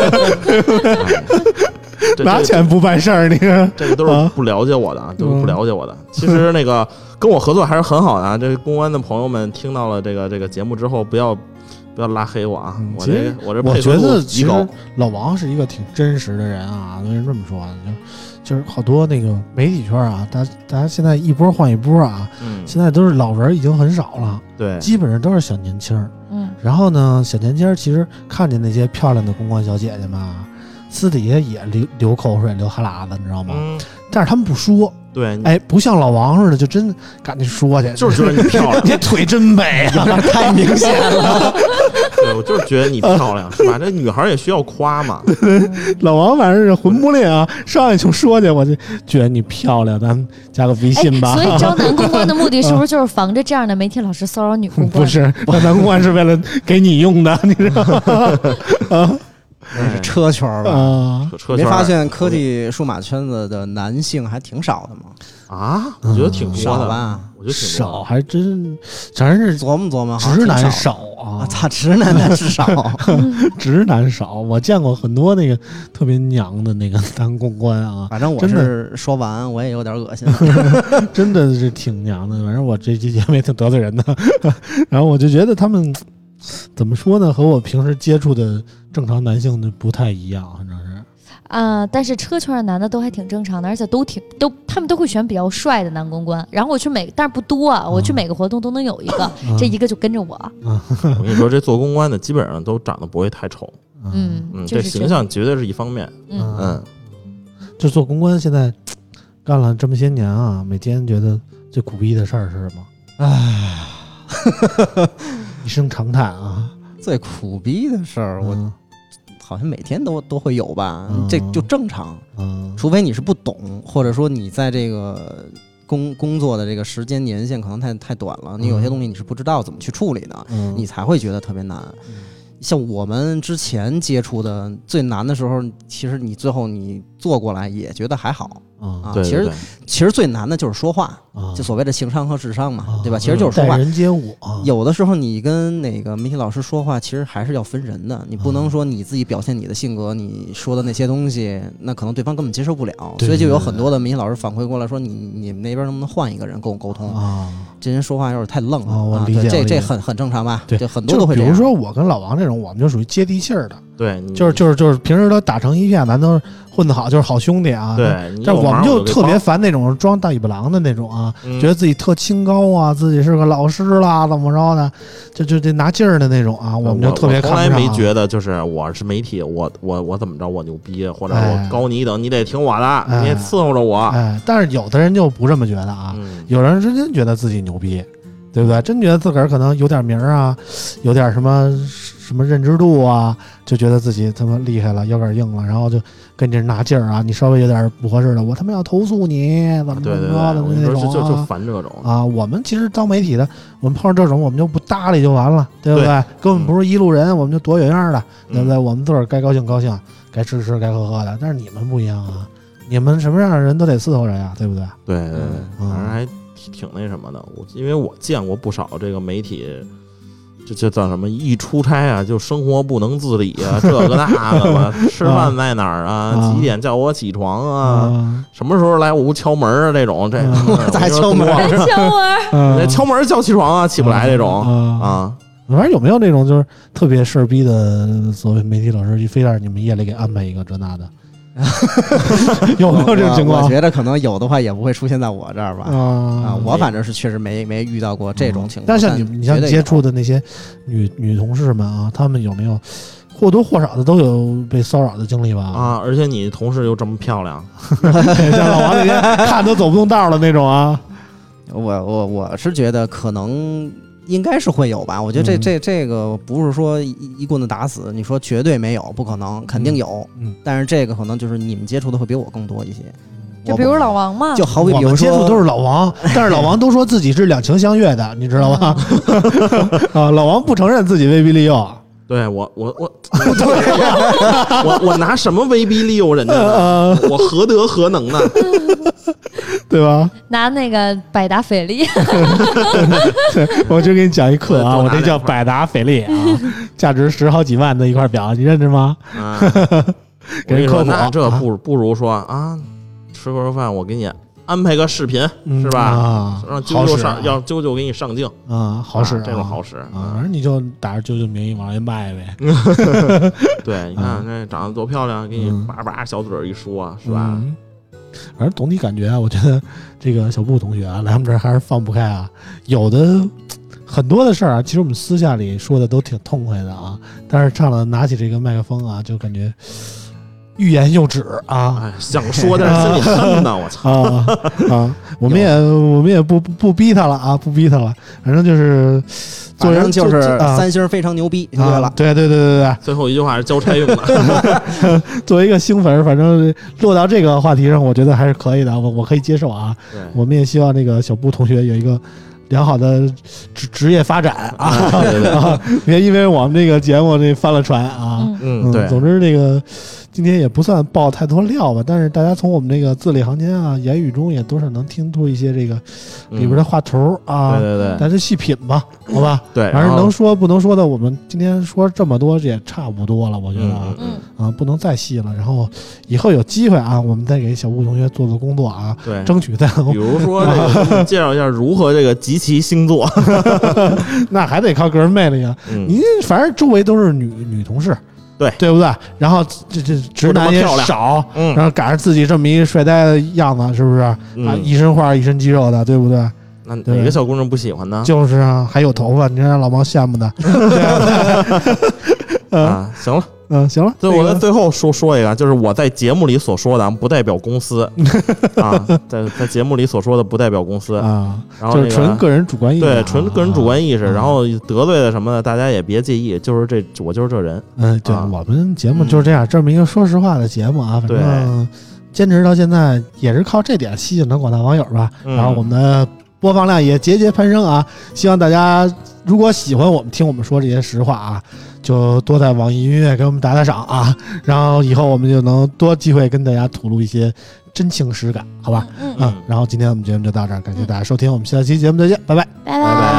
拿钱不办事儿，你看这个都是不了解我的啊，都是不了解我的。其实那个跟我合作还是很好的啊。这公关的朋友们听到了这个节目之后，不要拉黑我啊！我这配合度极高。 我觉得老王是一个挺真实的人啊。为什么这么说呢？就是好多那个媒体圈啊，大家现在一波换一波啊。现在都是老人已经很少了， 对， 基本上都是小年轻。然后呢，小年轻其实看见那些漂亮的公关小姐姐们，私底下也流口水、流哈喇子，你知道吗？但是他们不说。 对， 哎，不像老王似的，就真赶紧说去， 就是觉得你漂亮， 你腿真美啊， 太明显了。 对，我就是觉得你漂亮，是吧？这女孩也需要夸嘛。 老王反正是魂不吝啊，上来就说去，我就觉得你漂亮，咱们加个微信吧。 所以招男公关的目的是不是就是防着这样的媒体老师骚扰女公关？ 不是，男公关是为了给你用的，你知道吗？啊。 那是车圈吧？ 车圈没发现科技数码圈子的男性还挺少的吗？ 啊，我觉得挺多的吧？ 我觉得挺少，还真是琢磨， 直男少啊！ 操，直男是少， 直男少。我见过很多那个特别娘的那个男公关啊， 反正我是说完我也有点恶心， 真的是挺娘的。反正我这期节目也挺得罪人的，然后我就觉得他们。怎么说呢？和我平时接触的正常男性的不太一样，反正是但是车圈的男的都还挺正常的，而且他们都会选比较帅的男公关。然后我去但是不多啊，我去每个活动都能有一个，这一个就跟着我。 我跟你说，这做公关的基本上都长得不会太丑，这形象绝对是一方面。 就做公关现在干了这么些年啊，每天觉得最苦逼的事儿是什么？一声长叹啊！ 最苦逼的事儿，我好像每天都会有吧，这就正常。除非你是不懂，或者说你在这个工作的这个时间年限可能太短了，你有些东西你是不知道怎么去处理的，你才会觉得特别难。像我们之前接触的最难的时候，其实你最后你做过来也觉得还好啊。其实最难的就是说话，就所谓的情商和智商嘛，对吧？其实就是说话。 待人接物。 有的时候你跟那个媒体老师说话，其实还是要分人的。你不能说你自己表现你的性格，你说的那些东西，那可能对方根本接受不了。所以就有很多的媒体老师反馈过来说，你们那边能不能换一个人跟我沟通？这人说话有点太愣了。 我理解， 这很正常吧？ 对， 就很多都会这样。 比如说我跟老王这种，我们就属于接地气儿的。 对， 就是平时都打成一片，咱都是混得好，就是好兄弟啊。 对， 但我们就特别烦那种装大尾巴狼的那种啊，觉得自己特清高啊，自己是个老师啦，怎么着的，就这拿劲儿的那种啊，我们就特别看不上。 从来没觉得就是我是媒体，我怎么着我牛逼，或者我高你一等，你得听我的，你得伺候着我。 但是有的人就不这么觉得啊，有人真觉得自己牛逼，对不对？真觉得自个儿可能有点名啊，有点什么认知度啊，就觉得自己他妈厉害了，腰杆硬了，然后就跟这拿劲儿啊，你稍微有点不合适的，我他妈要投诉你，怎么着的那种就烦这种啊。我们其实当媒体的，我们碰上这种我们就不搭理就完了，对不对？根本不是一路人，我们就躲远远的，对不对？我们自个儿该高兴高兴，该吃吃，该喝喝的。但是你们不一样啊，你们什么样的人都得伺候着呀，对不对？ 对，反正还挺那什么的。因为我见过不少这个媒体。就叫什么一出差啊，就生活不能自理啊，这个那个吧，吃饭在哪儿啊？几点叫我起床啊？什么时候来我屋敲门啊？这种这还敲门？ 敲门叫起床啊，起不来这种啊。 反正有没有那种就是特别事儿逼的所谓媒体老师，非让你们夜里给安排一个这那的？有没有这种情况？ 我觉得可能有的话也不会出现在我这儿吧。我反正是确实没遇到过这种情况。 但是像你像接触的那些女同事们啊，她们有没有或多或少的都有被骚扰的经历吧？ 啊，而且你同事又这么漂亮， 像老王那天看都走不动道了那种啊。 我是觉得可能应该是会有吧。我觉得这个不是说一棍子打死，你说绝对没有，不可能，肯定有。但是这个可能就是你们接触的会比我更多一些。 就比如老王嘛， 就好比如说接触都是老王，但是老王都说自己是两情相悦的，你知道吗？啊，老王不承认自己威逼利诱。 对我拿什么威逼利诱人家呢？我何德何能呢？ 对吧？ 拿那个百达翡丽。 我就给你讲一课啊，我这叫百达翡丽啊，价值10好几万的一块表，你认识吗？给人科普。 那这不如说啊，吃个饭我给你安排个视频，是吧？让啾啾上，让啾啾给你上镜啊，好使， 这种好使啊。反正你就打着啾啾名义往外卖呗。 对，你看这长得多漂亮，给你叭小嘴一说，是吧？ 反正总体感觉啊，我觉得这个小布同学啊，来我们这儿还是放不开啊。有的很多的事儿啊，其实我们私下里说的都挺痛快的啊，但是上了拿起这个麦克风啊，就感觉欲言又止啊， 想说但是心里恨呢，我操啊！我们也不逼他了啊，不逼他了，反正就是做人就是三星非常牛逼就对了。 对， 最后一句话是交差用的。 作为一个星粉，反正落到这个话题上，我觉得还是可以的，我可以接受啊。我们也希望那个小布同学有一个良好的职业发展啊！别因为我们这个节目这翻了船啊！ 对， 总之这个今天也不算爆太多料吧，但是大家从我们这个字里行间啊、言语中也多少能听出一些这个里边的话头啊。 对， 大家细品吧，好吧？ 对， 反正能说不能说的，我们今天说这么多也差不多了，我觉得啊，不能再细了。然后以后有机会啊，我们再给小布同学做做工作啊， 对， 争取再比如说这个介绍一下如何这个集齐星座， 那还得靠个人魅力啊。你反正周围都是女同事。对不对？然后这直男也少，然后赶上自己这么一帅呆的样子，是不是啊？一身画一身肌肉的，对不对？ 那哪个小姑娘不喜欢呢？ 就是啊，还有头发，你让老毛羡慕的。 啊，行了。 行了， 我在最后说一个，就是我在节目里所说的不代表公司啊，在节目里所说的不代表公司啊， 然后就是纯个人主观意识， 对，纯个人主观意识，然后得罪的什么的，大家也别介意，就是我就是这人， 对，我们节目就是这样，这么一个说实话的节目啊，反正坚持到现在也是靠这点吸引了广大网友吧，然后我们的播放量也节节攀升啊，希望大家如果喜欢我们听我们说这些实话啊，就多在网易音乐给我们打赏啊，然后以后我们就能多机会跟大家吐露一些真情实感，好吧？然后今天我们节目就到这儿，感谢大家收听，我们下期节目再见，拜拜， 拜拜。